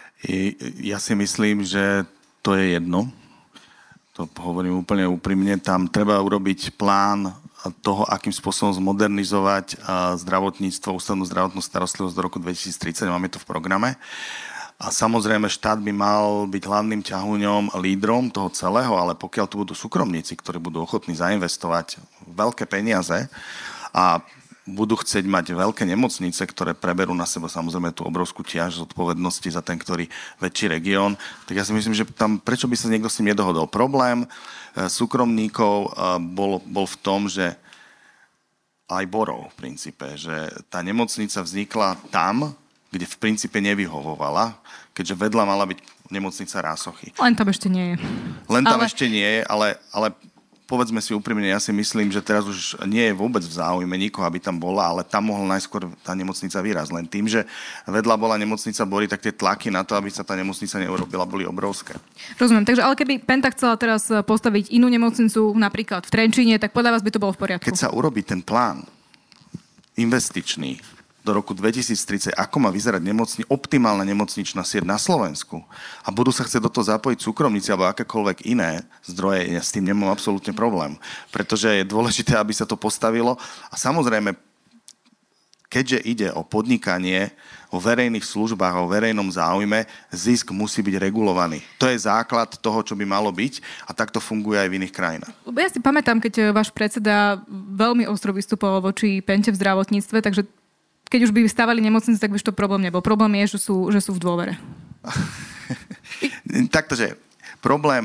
Ja si myslím, že to je jedno. To hovorím úplne úprimne. Tam treba urobiť plán toho, akým spôsobom zmodernizovať zdravotníctvo, ústavnú zdravotnú starostlivosť do roku 2030. Máme to v programe. A samozrejme štát by mal byť hlavným ťahuňom, lídrom toho celého, ale pokiaľ tu budú súkromníci, ktorí budú ochotní zainvestovať veľké peniaze a budú chcieť mať veľké nemocnice, ktoré preberú na seba samozrejme tú obrovskú ťaž zodpovednosti za ten, ktorý väčší región, tak ja si myslím, že tam prečo by sa niekto s tým nedohodol. Problém súkromníkov bol v tom, že aj Borov v princípe, že tá nemocnica vznikla tam, kde v princípe nevyhovovala, keďže vedľa mala byť nemocnica Rásochy. Len tam ešte nie je. Ešte nie je, ale povedzme si úprimne, ja si myslím, že teraz už nie je vôbec v záujme nikoho, aby tam bola, ale tam mohla najskôr tá nemocnica výrazť. Len tým, že vedľa bola nemocnica Bory, tak tie tlaky na to, aby sa tá nemocnica neurobila, boli obrovské. Rozumiem, takže ale keby Penta chcela teraz postaviť inú nemocnicu, napríklad v Trenčíne, tak podľa vás by to bolo v poriadku? Keď sa urobí ten plán investičný do roku 2030, ako má vyzerať optimálna nemocničná sieť na Slovensku a budú sa chcieť do toho zapojiť súkromníci alebo akékoľvek iné zdroje, ja s tým nemám absolútne problém, pretože je dôležité, aby sa to postavilo a samozrejme, keďže ide o podnikanie, o verejných službách, o verejnom záujme, zisk musí byť regulovaný. To je základ toho, čo by malo byť a takto funguje aj v iných krajinách. Ja si pamätám, keď váš predseda veľmi ostro vystupoval voči Pente v zdravotníctve, takže keď už by stavali nemocnice, tak by to problém nebol. Problém je, že sú v dôvere. Taktože problém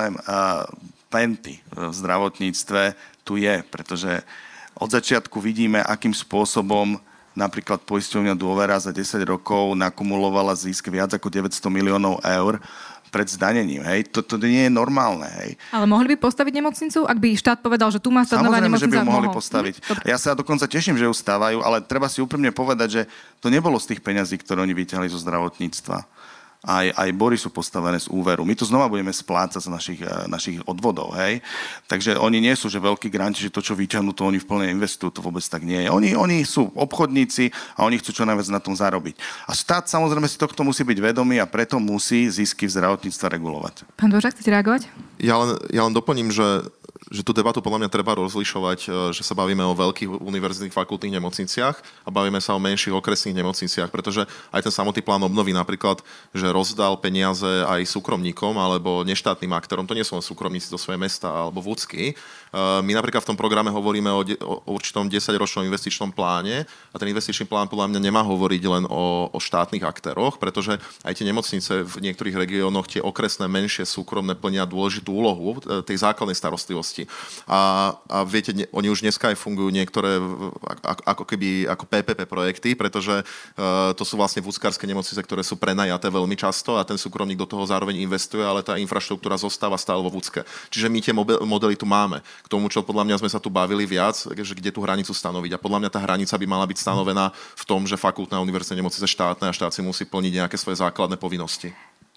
Penty v zdravotníctve tu je, pretože od začiatku vidíme, akým spôsobom napríklad poisťovňa Dôvera za 10 rokov nakumulovala zisk viac ako 900 miliónov eur pred zdanením. Hej? To nie je normálne. Hej? Ale mohli by postaviť nemocnicu, ak by štát povedal, že tu má stať nová nemocnica? Samozrejme, že by ju mohli postaviť. Ja sa dokonca teším, že ju stávajú, ale treba si úprimne povedať, že to nebolo z tých peňazí, ktoré oni vyťahli zo zdravotníctva. aj bory sú postavené z úveru. My to znova budeme splácať z našich odvodov, hej. Takže oni nie sú, že veľkí granti, že to, čo vyťahnú, to oni v plne investujú, to vôbec tak nie je. Oni sú obchodníci a oni chcú čo najviac na tom zarobiť. A štát samozrejme si tohto musí byť vedomý a preto musí zisky v zdravotníctve regulovať. Pán Dvořák, chcete reagovať? Ja len doplním, že tú debatu podľa mňa treba rozlišovať, že sa bavíme o veľkých univerzitných fakultných nemocniciach a bavíme sa o menších okresných nemocniciach, pretože aj ten samotný plán obnovy napríklad, že rozdal peniaze aj súkromníkom alebo neštátnym aktérom, to nie sú len súkromníci do svojej mesta alebo vúcky. My napríklad v tom programe hovoríme o určitom 10-ročnom investičnom pláne a ten investičný plán podľa mňa nemá hovoriť len o štátnych aktéroch, pretože aj tie nemocnice v niektorých regiónoch, tie okresné menšie súkromné plnia dôležitú úlohu tej základnej starostlivosti. A viete, oni už dneska aj fungujú niektoré ako PPP projekty, pretože to sú vlastne vúckárske nemocnice, ktoré sú prenajaté veľmi často a ten súkromník do toho zároveň investuje, ale tá infraštruktúra zostáva stále vo vúcke. Čiže my tie modely tu máme. K tomu, čo podľa mňa sme sa tu bavili viac, že kde tú hranicu stanoviť. A podľa mňa tá hranica by mala byť stanovená v tom, že fakultná univerzitná nemocnice štátne a štát si musí plniť nejaké svoje základné povinnosti.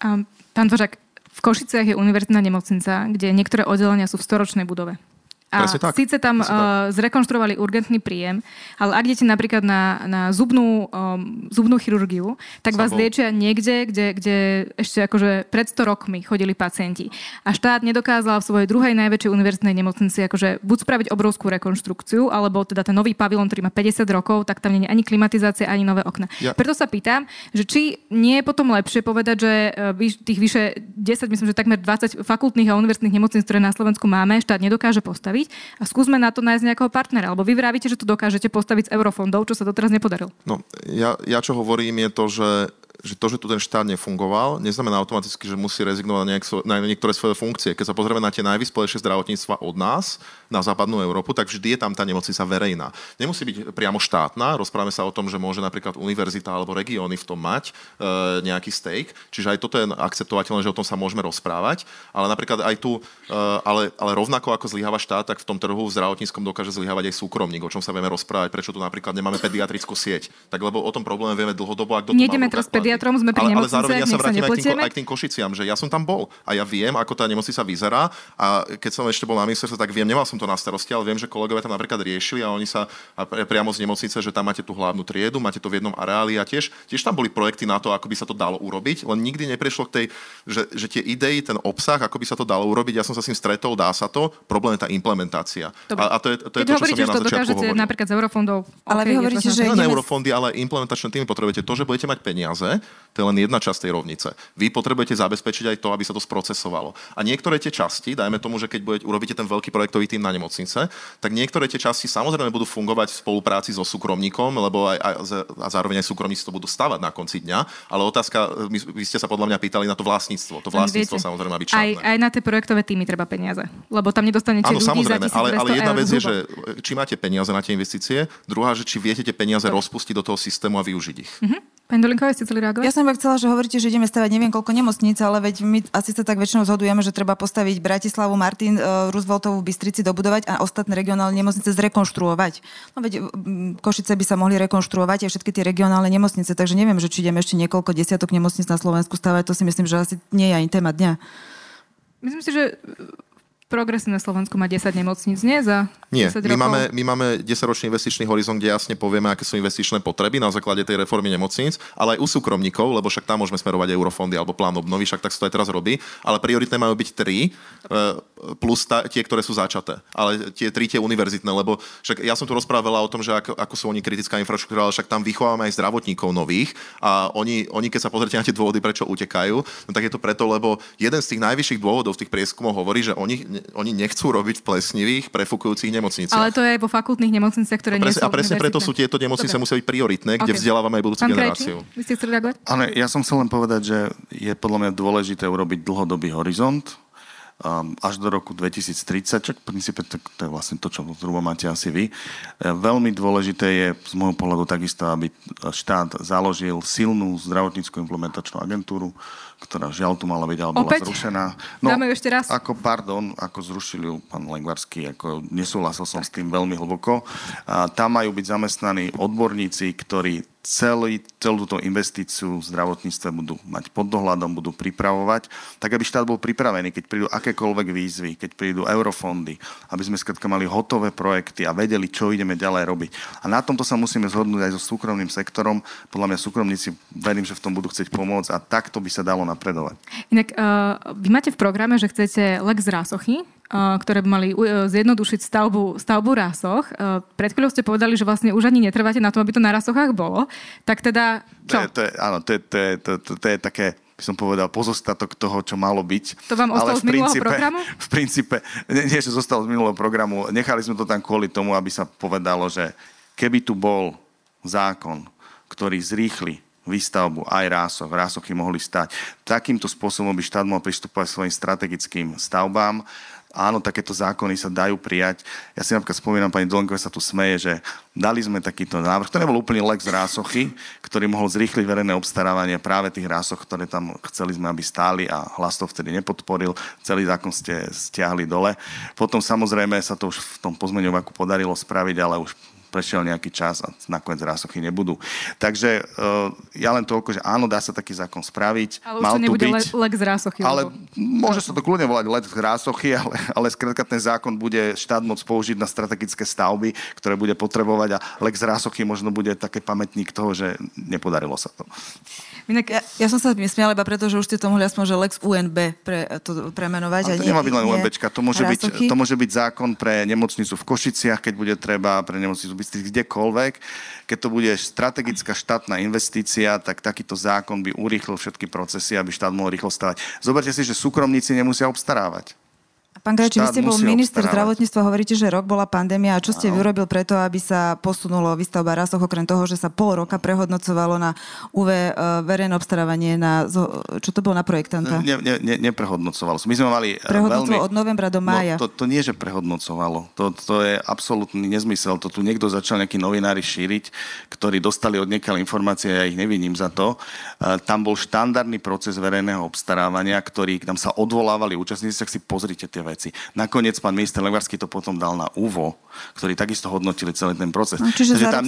Pán Dvořák, v Košiciach je univerzitná nemocnica, kde niektoré oddelenia sú v storočnej budove. A síce tam zrekonštruovali urgentný príjem, ale ak idete napríklad na zubnú chirurgiu, tak vás liečia niekde, kde ešte akože pred 100 rokmi chodili pacienti. A štát nedokázal v svojej druhej najväčšej univerzitnej nemocnici akože buď spraviť obrovskú rekonštrukciu, alebo teda ten nový pavilón, ktorý má 50 rokov, tak tam nie je ani klimatizácia, ani nové okna. Ja. Preto sa pýtam, že či nie je potom lepšie povedať, že tých vyše 10, myslím, že takmer 20 fakultných a univerzitných nemocníc, ktoré na Slovensku máme, štát nedokáže postaviť. A skúsme na to nájsť nejakého partnera. Lebo vy vravíte, že to dokážete postaviť z eurofondov, čo sa doteraz nepodarilo. No, ja čo hovorím je to, že to, že tu ten štát nefungoval, neznamená automaticky, že musí rezignovať na niektoré svoje funkcie. Keď sa pozrieme na tie najvyspelejšie zdravotníctva od nás, na západnú Európu, tak vždy je tam tá nemocnica verejná. Nemusí byť priamo štátna, rozprávame sa o tom, že môže napríklad univerzita alebo regióny v tom mať nejaký stake, čiže aj toto je akceptovateľné, že o tom sa môžeme rozprávať, ale napríklad aj tu, ale rovnako ako zlyháva štát, tak v tom trhu v zdravotníckom dokáže zlyhávať aj súkromník, o čom sa vieme rozprávať, prečo tu napríklad nemáme pediatrickú sieť. Tak lebo o tom probléme vieme dlhodobo, ak nejdeme teraz pediatrom, sme pri nemocnice, ale zároveň ja sa vrátim aj k tým Košiciam, že ja som tam bol a ja viem, ako tá nemocnica vyzerá a keď som ešte bol na ministerstve, tak viem, nemal som to na starosti, ale viem, že kolegovia tam napríklad riešili a oni sa priamo z nemocnice, že tam máte tú hlavnú triedu, máte to v jednom areáli a tiež tam boli projekty na to, ako by sa to dalo urobiť, len nikdy neprešlo k tej, že tie idei, ten obsah, ako by sa to dalo urobiť, ja som sa s tým stretol, dá sa to, problém je tá implementácia. A to je to, čo som ja na začiatku hovoril. Napríklad z eurofondov. Ale vy hovoríte, že nie eurofondy, ale implementačné týmy potrebujete to, že budete mať peniaze, to je len jedna časť tej rovnice. Vy potrebujete zabezpečiť aj to, aby sa to sprocesovalo. A niektoré tie časti, dajme tomu, že keď urobíte ten veľký projektový tím na nemocnice, tak niektoré tie časti samozrejme budú fungovať v spolupráci so súkromníkom, lebo a zároveň aj súkromníci to budú stavať na konci dňa, ale otázka, vy ste sa podľa mňa pýtali na to vlastníctvo. To vlastníctvo samozrejme má byť štátne. Aj na tie projektové týmy treba peniaze, lebo tam nedostanete ľudí samozrejme, za 1200 ale jedna vec eur je, že či máte peniaze na tie investície, druhá, že či viete tie peniaze rozpustiť do toho systému a využiť ich. Pani Dolinková, ste chceli reagovať? Ja som iba chcela, že hovoríte, že ideme stavať neviem koľko nemocníc, ale veď my asi sa tak väčšinou zhodujeme, že treba postaviť Bratislavu, Martin, Rooseveltovú Bystrici dobudovať a ostatné regionálne nemocnice zrekonštruovať. No veď Košice by sa mohli rekonštruovať aj všetky tie regionálne nemocnice, takže neviem, že či ideme ešte niekoľko desiatok nemocníc na Slovensku stavať, to si myslím, že asi nie je ani téma dňa. Myslím si, že Progresívne Slovensko má 10 nemocníc, nie? Za 10 rokov? My máme 10-ročný investičný horizont, kde jasne povieme, aké sú investičné potreby na základe tej reformy nemocníc, ale aj u súkromníkov, lebo však tam môžeme smerovať eurofondy alebo plán obnovy, však tak sa to aj teraz robí, ale prioritné majú byť 3 plus tie, ktoré sú začaté. Ale tie 3 tie univerzitné, lebo však ja som tu rozprával o tom, že ako sú oni kritická infraštruktúra, ale však tam vychovávame aj zdravotníkov nových a oni keď sa pozrite na tie dôvody, prečo utekajú, no tak je to preto, lebo jeden z tých najvyšších dôvodov v tých prieskumoch hovorí, že oni nechcú robiť v plesnivých, prefúkujúcich nemocniciach. Ale to je aj vo fakultných nemocniciach, ktoré nie sú univerzitné. A presne preto sú tieto nemocnice musia byť prioritné, kde vzdelávame aj budúcu generáciu. Vy ste chceli reagovať? Áno, ja som chcel len povedať, že je podľa mňa dôležité urobiť dlhodobý horizont až do roku 2030, čo v princípe to je vlastne to, čo zhruba máte asi vy. Veľmi dôležité je z môjho pohľadu takisto, aby štát založil silnú zdravotnícku implementačnú agentúru, ktorá žiaľ tu mala byť, ale bola zrušená. No, dáme ju ešte raz. Ako zrušili ju pán Lengvarský, nesúhlasil som s tým veľmi hlboko. Tam majú byť zamestnaní odborníci, ktorí celú túto investíciu v zdravotníctve budú mať pod dohľadom, budú pripravovať, tak aby štát bol pripravený, keď prídu akékoľvek výzvy, keď prídu eurofondy, aby sme skrátka mali hotové projekty a vedeli, čo ideme ďalej robiť. A na tomto sa musíme zhodnúť aj so súkromným sektorom. Podľa mňa súkromníci, verím, že v tom budú chcieť pomôcť a takto by sa dalo napredovať. Inak, vy máte v programe, že chcete lex Rásochy, ktoré by mali zjednodušiť stavbu rásoch. Pred chvíľou ste povedali, že vlastne už ani netrváte na tom, aby to na rásochách bolo. Tak teda, čo? To je také, by som povedal, pozostatok toho, čo malo byť. To vám ostalo z minulého programu? V princípe, nie, že zostalo z minulého programu. Nechali sme to tam kvôli tomu, aby sa povedalo, že keby tu bol zákon, ktorý zrýchli výstavbu aj rásochy mohli stať. Takýmto spôsobom by štát mohol pristúpať svojim strategickým stavbám. Áno, takéto zákony sa dajú prijať. Ja si napríklad spomínam, pani Dolenková sa tu smeje, že dali sme takýto návrh. To nebol úplný lex Rásochy, ktorý mohol zrýchliť verejné obstarávanie práve tých rásoch, ktoré tam chceli sme, aby stáli a Hlas to vtedy nepodporil. Celý zákon ste stiahli dole. Potom samozrejme sa to už v tom pozmeňováku podarilo spraviť, ale už prešiel nejaký čas a nakoniec rásochy nebudú. Takže ja len toľko, že áno, dá sa taký zákon spraviť. Ale už to nebude lex Rásochy. Ale môže sa to kľudne volať lex Rásochy, ale skrátka ten zákon bude štát môcť použiť na strategické stavby, ktoré bude potrebovať a lex Rásochy možno bude také pamätník toho, že nepodarilo sa to. Inak ja som sa smiala iba preto, že už ste to mohli aspoň, že lex UNB premenovať. Ale to nemá byť len UNBčka, to môže byť zákon pre nemocnicu v Košiciach, keď bude treba, pre nemocnicu kdekoľvek. Keď to bude strategická štátna investícia, tak takýto zákon by urýchlil všetky procesy, aby štát mohol rýchlo stavať. Zoberte si, že súkromníci nemusia obstarávať. Pán Krajčí, vy ste bol minister zdravotníctva, hovoríte, že rok bola pandémia. A čo ste vyrobil preto, aby sa posunulo výstavba rásoch, okrem toho, že sa pol roka prehodnocovalo na verejné obstarávanie na... Čo to bolo na projektanta? Neprehodnocovalo. My sme mali prehodnocovalo od novembra do mája. No, to nie, že prehodnocovalo. To je absolútny nezmysel. To tu niekto začal nejakí novinári šíriť, ktorí dostali od niekiaľ informácie, ja ich neviním za to. Tam bol štandardný proces verejného obstarávania, ktorý tam sa odvolávali účastníci, tak si pozrite tie veci. Nakoniec pán minister Lengvarský to potom dal na UVO, ktorí takisto hodnotili celý ten proces. No, čiže tam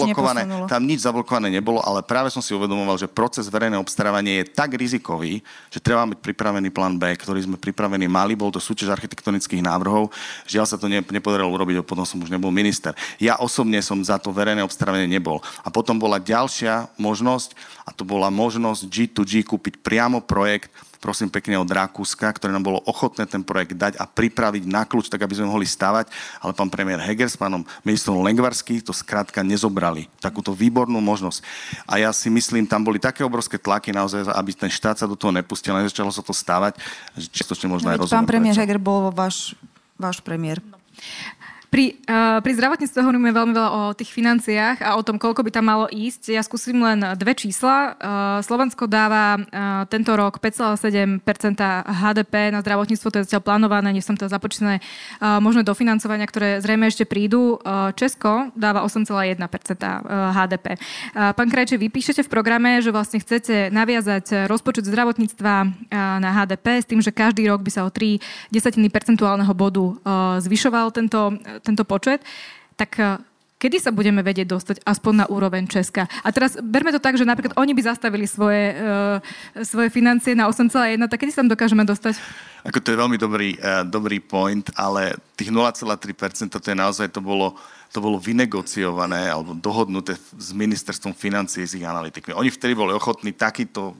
nič zablokované nebolo, ale práve som si uvedomoval, že proces verejného obstarávania je tak rizikový, že treba mať pripravený plán B, ktorý sme pripravení mali. Bol to súťaž architektonických návrhov. Žiaľ sa to nepodarilo urobiť, potom som už nebol minister. Ja osobne som za to verejné obstarávanie nebol. A potom bola ďalšia možnosť, a to bola možnosť G2G kúpiť priamo projekt, prosím pekne, od Rakúska, ktoré nám bolo ochotné ten projekt dať a pripraviť na kľúč, tak aby sme mohli stavať. Ale pán premiér Heger s pánom ministrom Lengvarským to skrátka nezobrali. Takúto výbornú možnosť. A ja si myslím, tam boli také obrovské tlaky naozaj, aby ten štát sa do toho nepustil, nezačalo sa to stavať, že čistočne možno aj rozumiem. Pán premiér Heger bol váš premiér. Pri zdravotníctve hovoríme veľmi veľa o tých financiách a o tom, koľko by tam malo ísť. Ja skúsim len dve čísla. Slovensko dáva tento rok 5,7% HDP na zdravotníctvo, to je zatiaľ plánované, nie som to započítané možné dofinancovania, ktoré zrejme ešte prídu. Česko dáva 8,1% HDP. Pán Krajčí, vy píšete v programe, že vlastne chcete naviazať rozpočet zdravotníctva na HDP s tým, že každý rok by sa o 0,3 percentuálneho bodu zvyšoval tento počet, tak kedy sa budeme vedieť dostať aspoň na úroveň Česka? A teraz berme to tak, že napríklad oni by zastavili svoje financie na 8,1, tak kedy sa tam dokážeme dostať? Ako to je veľmi dobrý point, ale tých 0,3% to je naozaj, to bolo vynegociované alebo dohodnuté s ministerstvom financií, s ich analytikmi. Oni vtedy boli ochotní takýto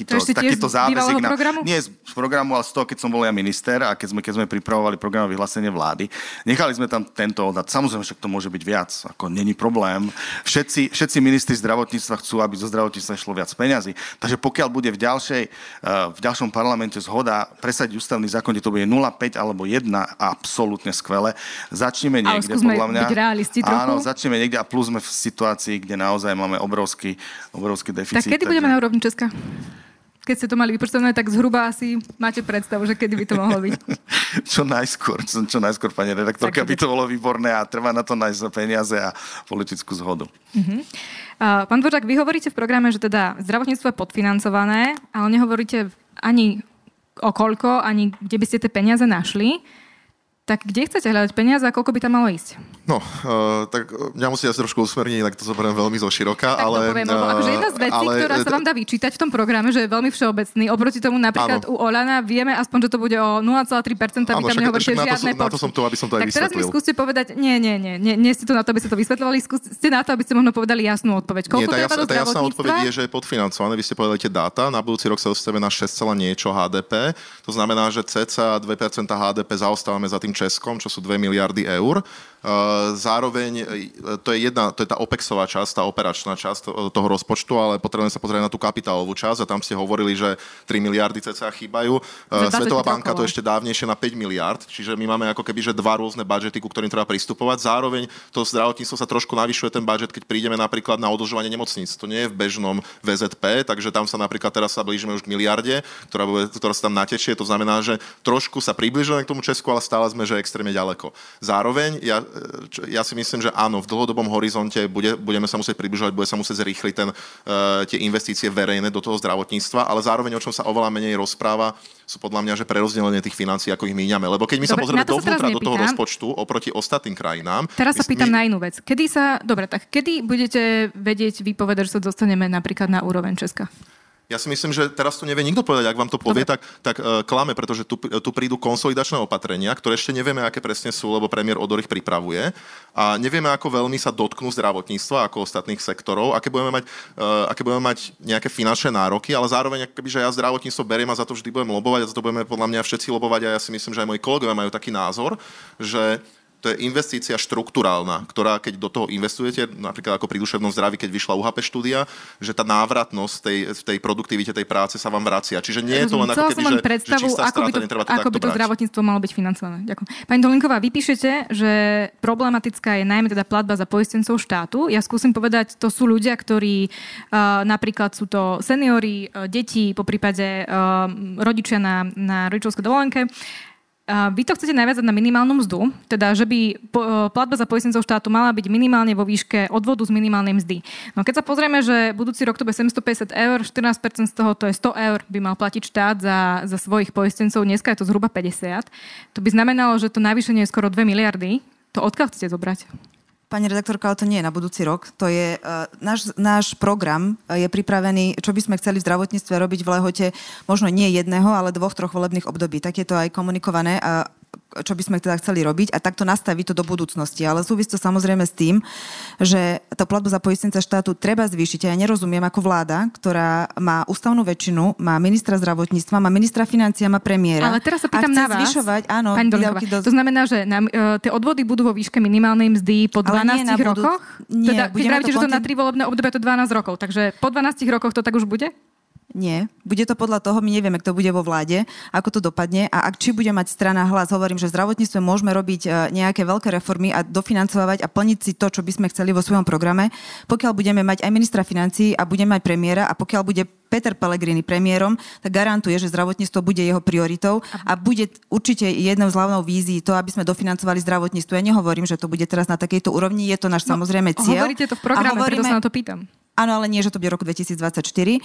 záväzok nie z programu, ale z toho, keď som bol ja minister a keď sme pripravovali program vyhlásenie vlády. Nechali sme tam tento odhad. Samozrejme, však to môže byť viac. Ako není problém. Všetci ministri zdravotníctva chcú, aby zo zdravotníctva šlo viac peňazí. Takže pokiaľ bude v ďalšom parlamente zhoda presadiť ústavný zákon, kde to bude 0,5 alebo 1, absolútne skvelé. Začneme niekde, podľa mňa. Áno, začneme niekde a plus sme v situácii, kde naozaj máme obrovský deficit. Tak kedy budeme na úrovni Česka? Keď ste to mali vypočítané, tak zhruba asi máte predstavu, že kedy by to mohlo byť. Čo najskôr, pani redaktorka, by to bolo výborné a treba na to nájsť peniaze a politickú zhodu. Uh-huh. Pán Dvořák, vy hovoríte v programe, že teda zdravotníctvo je podfinancované, ale nehovoríte ani o koľko, ani kde by ste tie peniaze našli. Tak kde chcete hľadať peniaze a koľko by tam malo ísť? No, tak mňa musí asi trošku usmerniť, inak to zoberiem veľmi zoširoka, tak ale... Tak to poviem, lebo akože jedna z vecí, ktorá sa vám dá vyčítať v tom programe, že je veľmi všeobecný, oproti tomu napríklad u Olana vieme aspoň, že to bude o 0,3%, vy tam nehovoríte žiadne počty. Na to som tu, aby som to aj vysvetlil. Tak teraz mi skúste povedať, nie ste tu na to, aby ste to vysvetľovali, ste na to, aby ste možno povedali jasnú odpoveď. Koľko treba do zdravotníctva? Jasná odpoveď je, že je podfinancované. Vy ste povedali tie dáta, na budúci rok sa dostaneme na 6, niečo HDP. To znamená, že cca 2% HDP zaostávame za tým Českom, čo sú 2 miliardy eur. Zároveň to je tá OPEXová časť, tá operačná časť toho rozpočtu, ale potrebujeme sa pozrieť na tú kapitálovú časť a tam ste hovorili, že 3 miliardy cca chýbajú. Svetová banka to ešte dávnejšie na 5 miliard, čiže my máme ako keby, že dva rôzne budžety, ku ktorým treba pristupovať. Zároveň to zdravotníctvo sa trošku navyšuje ten budžet, keď prídeme napríklad na odlžovanie nemocníc. To nie je v bežnom VZP, takže tam sa napríklad teraz sa blížime už k miliarde, ktorá sa tam natečie. To znamená, že trošku sa približujeme k tomu Česku, ale stále sme že extrémne ďaleko. Zároveň ja si myslím, že áno, v dlhodobom horizonte budeme sa musieť približovať, bude sa musieť zrýchliť tie investície verejné do toho zdravotníctva, ale zároveň o čom sa oveľa menej rozpráva, sú podľa mňa, že prerozdelenie tých financií, ako ich míňame. Lebo keď my sa pozrieme dovnútra do toho rozpočtu oproti ostatným krajinám... Teraz sa pýtam na inú vec. Kedy budete vedieť vypovedať, že sa dostaneme napríklad na úroveň Česka? Ja si myslím, že teraz to nevie nikto povedať. Ak vám to povie, tak klame, pretože tu prídu konsolidačné opatrenia, ktoré ešte nevieme, aké presne sú, lebo premiér Odor ich pripravuje. A nevieme, ako veľmi sa dotknú zdravotníctva, ako ostatných sektorov, aké budeme mať nejaké finančné nároky, ale zároveň, že ja zdravotníctvo beriem a za to vždy budem lobovať a za to budeme podľa mňa všetci lobovať a ja si myslím, že aj moji kolegovia majú taký názor, že to je investícia štrukturálna, ktorá keď do toho investujete, napríklad ako pri duševnom zdraví, keď vyšla UHP štúdia, že tá návratnosť v tej produktivite tej práce sa vám vracia. Čiže nie je to len ako keby, že čistá strata, netreba to takto brať. Ako by to zdravotníctvo malo byť financované. Ďakujem. Pani Dolinková, vy píšete, že problematická je najmä teda platba za poistencov štátu. Ja skúsim povedať, to sú ľudia, ktorí napríklad sú to seniori, deti, poprípade rodičia na rodičovskej dovolenke. Vy to chcete naviazať na minimálnu mzdu, teda že by platba za poistencov štátu mala byť minimálne vo výške odvodu z minimálnej mzdy. No keď sa pozrieme, že budúci rok to bude 750 eur, 14% z toho, to je 100 eur, by mal platiť štát za svojich poistencov, dneska je to zhruba 50. To by znamenalo, že to navýšenie je skoro 2 miliardy. To odkiaľ chcete zobrať? Pani redaktorka, ale to nie je na budúci rok. To je, náš program je pripravený, čo by sme chceli v zdravotníctve robiť v lehote možno nie jedného, ale 2-3 volebných období. Tak je to aj komunikované a čo by sme teda chceli robiť a takto nastaviť to do budúcnosti. Ale súvisí to samozrejme s tým, že tá platbu za poistenca štátu treba zvýšiť. Ja nerozumiem ako vláda, ktorá má ústavnú väčšinu, má ministra zdravotníctva, má ministra financií, má premiéra. Ale teraz sa pýtam na vás. Áno, pani Dolinková, to znamená, že tie odvody budú vo výške minimálnej mzdy po 12 rokoch? Nie, teda, vy pravíte, že to na 3 volebné obdobie to 12 rokov, takže po 12 rokoch to tak už bude? Nie. Bude to podľa toho, my nevieme, kto bude vo vláde, ako to dopadne a či bude mať strana Hlas. Hovorím, že v zdravotníctve môžeme robiť nejaké veľké reformy a dofinancovať a plniť si to, čo by sme chceli vo svojom programe. Pokiaľ budeme mať aj ministra financií a budeme mať premiéra a pokiaľ bude Peter Pellegrini premiérom, tak garantuje, že zdravotníctvo bude jeho prioritou a bude určite jednou z hlavnou vízií to, aby sme dofinancovali zdravotníctvo. Ja nehovorím, že to bude teraz na takejto úrovni, je to náš samozrejme cieľ. Hovoríte to v programe, preto sa na to pýtam. Áno, ale nie, že to bude roku 2024.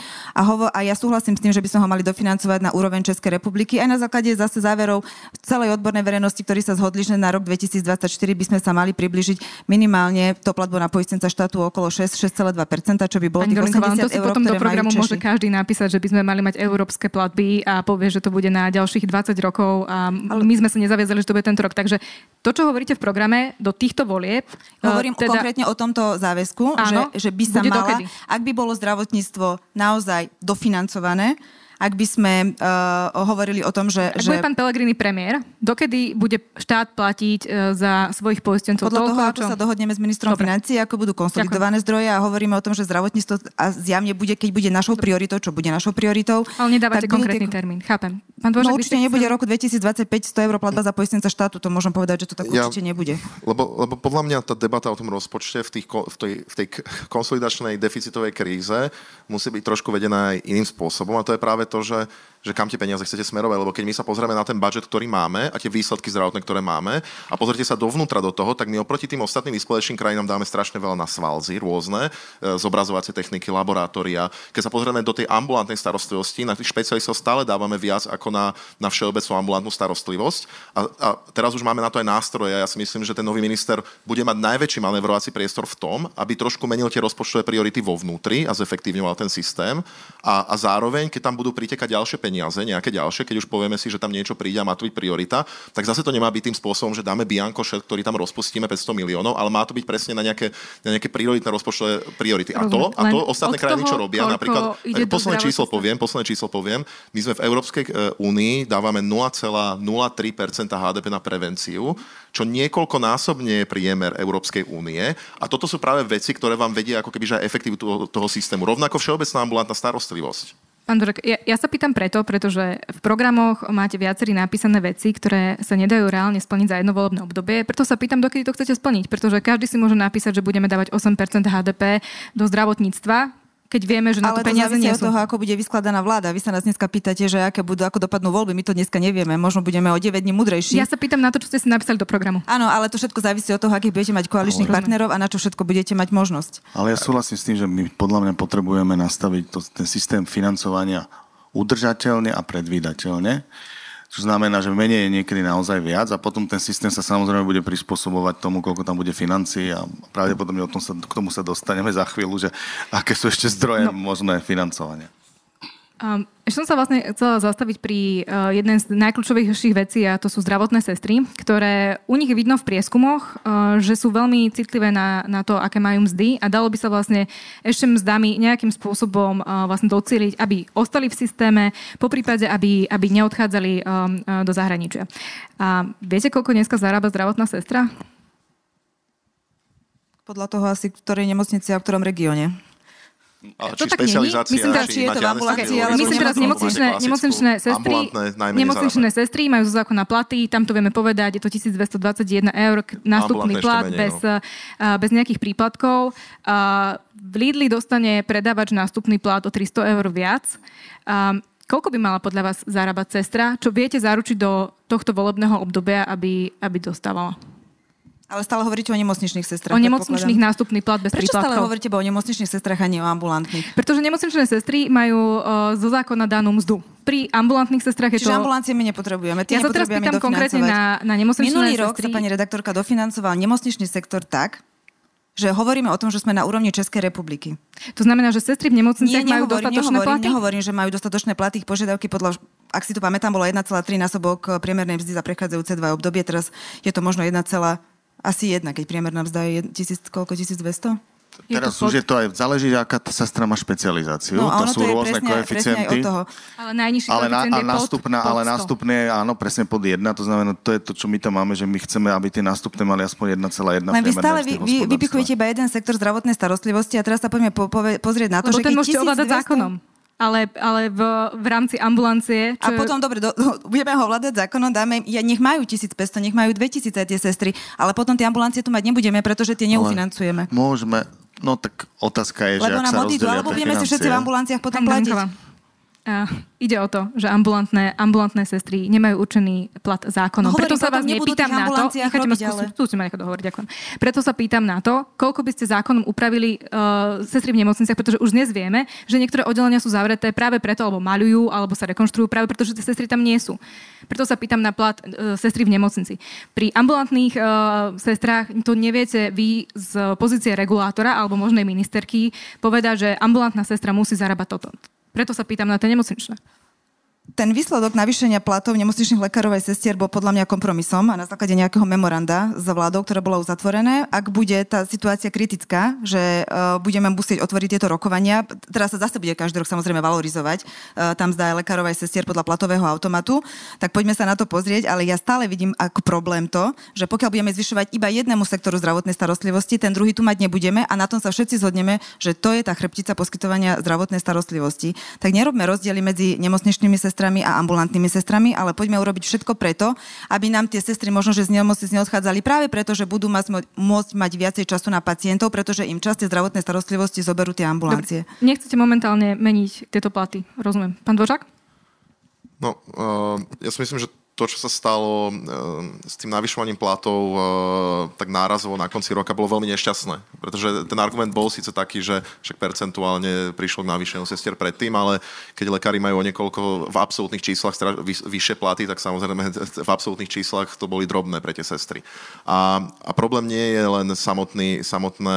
A ja súhlasím s tým, že by sme ho mali dofinancovať na úroveň Českej republiky aj na základe zase záverov celej odbornej verejnosti, ktorí sa zhodli, že na rok 2024 by sme sa mali približiť minimálne to platbu na poistenca štátu okolo 6,2%, čo by bolo tých 80 eur, potom do programu Češi. Môže každý napísať, že by sme mali mať európske platby a povie, že to bude na ďalších 20 rokov a my sme sa nezaviazali, že to bude tento rok. Takže to, čo hovoríte v programe do týchto volieb... Hovorím konkrétne o tomto záväzku, že by sa mala... Ak by bolo zdravotníctvo naozaj dofinancované, ak by sme hovorili o tom, že... Ak bude pán Pellegrini premiér, dokedy bude štát platiť za svojich poistencov? Podľa toho, ako sa dohodneme s ministrom financií, ako budú konsolidované zdroje a hovoríme o tom, že zdravotníctvo zjavne bude, keď bude našou prioritou, čo bude našou prioritou. Ale nedávate konkrétny termín, chápem. Pán Dvořák, určite nebude roku 2025 100 eur platba za poistenca štátu, to môžem povedať, že to tak určite nebude. Lebo podľa mňa tá debata o tom rozpočte v tej konsolidačnej deficitovej kríze musí byť trošku vedená aj iným spôsobom a to je práve to, že že kam tie peniaze chcete smerovať, lebo keď my sa pozrieme na ten budget, ktorý máme a tie výsledky zdravotné, ktoré máme a pozrite sa dovnútra do toho, tak my oproti tým ostatným vyspelejším krajinám dáme strašne veľa na svalzy rôzne, zobrazovacie techniky, laboratória. Keď sa pozrieme do tej ambulantnej starostlivosti, na tých špecialistov stále dávame viac ako na všeobecnú ambulantnú starostlivosť. A teraz už máme na to aj nástroje. Ja si myslím, že ten nový minister bude mať najväčší manévrovací priestor v tom, aby trošku menil tie rozpočtové priority vo vnútri a zefektívňoval ten systém. A zároveň, keď tam budú pritekať ďalšie peniaze, nejaké ďalšie, keď už povieme si, že tam niečo príde a má to byť priorita, tak zase to nemá byť tým spôsobom, že dáme bianko šek, ktorý tam rozpustíme 500 miliónov, ale má to byť presne na nejaké prioritné rozpočtové priority. A to ostatné krajiny, čo robia, napríklad posledné číslo poviem, my sme v Európskej únii dávame 0,03% HDP na prevenciu, čo niekoľkonásobne je priemer Európskej únie. A toto sú práve veci, ktoré vám vedia ako keby že aj efektivitu toho systému. Rovnako všeobecná ambulantná starostlivosť. Pán Dvořák, ja sa pýtam pretože v programoch máte viacerí napísané veci, ktoré sa nedajú reálne splniť za jedno volebné obdobie. Preto sa pýtam, dokedy to chcete splniť. Pretože každý si môže napísať, že budeme dávať 8% HDP do zdravotníctva, keď vieme, že na to peniaze nie sú. Ale to závisí od toho, ako bude vyskladaná vláda. Vy sa nás dneska pýtate, že ako dopadnú voľby. My to dneska nevieme. Možno budeme o 9 dní múdrejší. Ja sa pýtam na to, čo ste si napísali do programu. Áno, ale to všetko závisí od toho, akých budete mať koaličných partnerov a na čo všetko budete mať možnosť. Ale ja súhlasím s tým, že my podľa mňa potrebujeme nastaviť ten systém financovania udržateľne a predvídateľne. Čo znamená, že menej je niekedy naozaj viac a potom ten systém sa samozrejme bude prispôsobovať tomu, koľko tam bude financií a pravdepodobne k tomu sa dostaneme za chvíľu, že aké sú ešte zdroje možné financovania. Ešte som sa vlastne chcela zastaviť pri jednej z najkľúčovejších vecí a to sú zdravotné sestry, ktoré u nich vidno v prieskumoch, že sú veľmi citlivé na to, aké majú mzdy a dalo by sa vlastne ešte mzdami nejakým spôsobom vlastne docieliť, aby ostali v systéme, poprípade, aby neodchádzali do zahraničia. A viete, koľko dneska zarába zdravotná sestra? Podľa toho asi v ktorej nemocnici a v ktorom regióne. Či špecializácia, či je to v ambulácii, ale myslím teraz nemocničné sestry majú zo zákona platy, tam to vieme povedať, je to 1221 eur nástupný plat bez nejakých príplatkov. V Lidli dostane predávač nástupný plat o 300 eur viac. Koľko by mala podľa vás zarábať sestra? Čo viete zaručiť do tohto volebného obdobia, aby dostávala? Ale stále hovoríte o nemocničných sestrach. O nemocničných nástupný plat bez príplatkov. Prečo stále hovoríte o nemocničných sestrach a nie o ambulantných? Pretože nemocničné sestry majú zo zákona danú mzdu. Pri ambulantných sestrach je to... Čiže ambulancie my nepotrebujeme. Ja sa teraz pýtam konkrétne na nemocničné Minulý sestry. Rok sa pani redaktorka dofinancoval nemocničný sektor tak, že hovoríme o tom, že sme na úrovni Českej republiky. To znamená, že sestry v nemocniciach majú dostatočné platy? Nehovorím, že majú dostatočné platy, ich požiadavky podľa, ak si to pamätám, bolo 1,3 násobok priemernej mzdy za prechádzajúce 2 obdobie, teraz je to možno 1, asi jedna, keď priemerná mzda je 1200? Teraz už je to aj, záleží, aká tá sestra má špecializáciu. To sú rôzne koeficienty. Ale najnižší koeficient je ale nástupné, áno, presne pod 1. To znamená, to je to, čo my tam máme, že my chceme, aby tie nástupné mali aspoň 1,1. Len vy stále vypichujete iba jeden sektor zdravotnej starostlivosti a teraz sa poďme pozrieť na to, lebo že ten môžete ovládať zákonom. Ale v rámci ambulancie... A potom, dobre, budeme ho ovládať zákonom, nech majú 1500, nech majú 2000 tie sestry, ale potom tie ambulancie tu mať nebudeme, pretože tie neufinancujeme. Môžeme, no tak otázka je, že ak sa rozdelia tie financie. Alebo budeme si všetci v ambulanciách potom platiť. Ide o to, že ambulantné sestry nemajú určený plat zákonom. Preto sa vás nepýtam na to, ďakujem. Preto sa pýtam na to, koľko by ste zákonom upravili sestry v nemocniciach, pretože už dnes vieme, že niektoré oddelenia sú zavreté práve preto, alebo maľujú, alebo sa rekonštruujú práve preto, že tie sestry tam nie sú. Preto sa pýtam na plat sestry v nemocnici. Pri ambulantných sestrách to neviete vy z pozície regulátora alebo možnej ministerky povedať, že ambulantná sestra musí zarábať toto. Preto sa pýtam na tie nemocničné. Ten výsledok navýšenia platov nemocničných lekárov aj sestier bol podľa mňa kompromisom a na základe nejakého memoranda s vládou, ktoré bolo uzatvorené. Ak bude tá situácia kritická, že budeme musieť otvoriť tieto rokovania, teraz sa zase bude každý rok samozrejme valorizovať, tam zdá aj lekárov aj sestier podľa platového automatu, tak poďme sa na to pozrieť, ale ja stále vidím ako problém to, že pokiaľ budeme zvyšovať iba jednému sektoru zdravotnej starostlivosti, ten druhý tu mať nebudeme a na tom sa všetci zhodneme, že to je tá chrbtica poskytovania zdravotnej starostlivosti. Tak nerobme rozdiely medzi nemocničnými sestrami a ambulantnými sestrami, ale poďme urobiť všetko preto, aby nám tie sestry možno, že z nemocnic neodchádzali práve preto, že budú môcť mať viacej času na pacientov, pretože im časť zdravotnej starostlivosti zoberú tie ambulancie. Dobre. Nechcete momentálne meniť tieto platy, rozumiem. Pán Dvořák? No, ja si myslím, že to, čo sa stalo s tým navyšovaním platov tak nárazovo na konci roka, bolo veľmi nešťastné. Pretože ten argument bol síce taký, že však percentuálne prišlo k navýšeniu sestier predtým, ale keď lekári majú o niekoľko v absolútnych číslach vyššie platy, tak samozrejme v absolútnych číslach to boli drobné pre tie sestry. A problém nie je len samotné,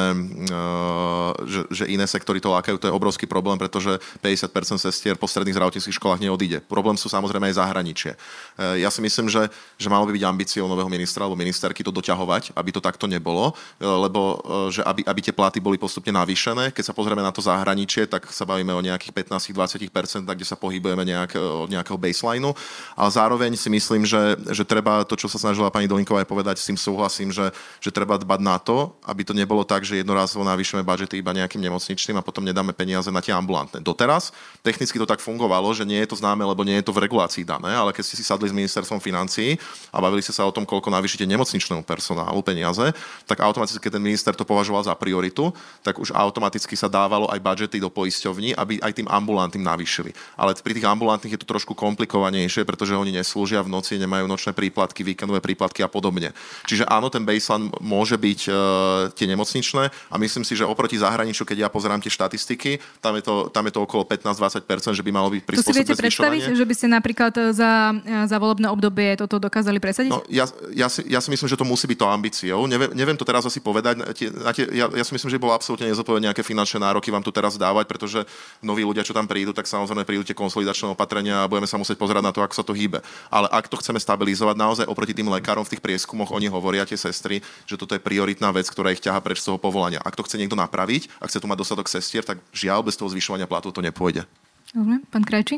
že iné sektory to lákajú, to je obrovský problém, pretože 50% sestier po stredných zdravotníckych školách neodíde. Problém sú samozrejme aj zahraničie. Ja si myslím, že malo by byť ambíciou nového ministra alebo ministerky to doťahovať, aby to takto nebolo, lebo že aby tie platy boli postupne navýšené. Keď sa pozrieme na to zahraničie, tak sa bavíme o nejakých 15-20%, kde sa pohybujeme od nejakého baselineu. Ale zároveň si myslím, že treba to, čo sa snažila pani Dolinková aj povedať, s tým súhlasím, že treba dbať na to, aby to nebolo tak, že jednorazovo navýšime budžety iba nejakým nemocničným a potom nedáme peniaze na tie ambulantné. Doteraz technicky to tak fungovalo, že nie je to známe, lebo nie je to v regulácii dané, ale keď ste si sadli s ministerstvom financií a bavili ste sa o tom, koľko navýšite nemocničnému personálu peniaze, tak automaticky, keď ten minister to považoval za prioritu, tak už automaticky sa dávalo aj budžety do poisťovní, aby aj tým ambulantným navýšili. Ale pri tých ambulantných je to trošku komplikovanejšie, pretože oni neslúžia v noci, nemajú nočné príplatky, víkendové príplatky a podobne. Čiže áno, ten baseline môže byť tie nemocničné a myslím si, že oproti zahraničiu, keď ja pozerám tie štatistiky, tam je to okolo 15-20%, že by malo byť prispôsobené zvyšovanie. To si viete predstaviť, že by ste napríklad za volebné obdobie toto dokázali presadiť? No, ja si myslím, že to musí byť to ambíciou. Neviem to teraz asi povedať. Ja si myslím, že bolo absolútne nezodpovedné nejaké finančné nároky vám tu teraz dávať, pretože noví ľudia, čo tam prídu, tak samozrejme prídu tie konsolidačné opatrenia a budeme sa musieť pozerať na to, ako sa to hýbe. Ale ak to chceme stabilizovať, naozaj oproti tým lekárom v tých prieskumoch oni hovoria, tie sestry, že toto je prioritná vec, ktorá ich ťahá preč z toho povolania. Ak to chce niekto napraviť, ak chce tu mať dostatok sestier, tak žiaľ bez toho zvyšovania platu to nepôjde. Pán Krajčí?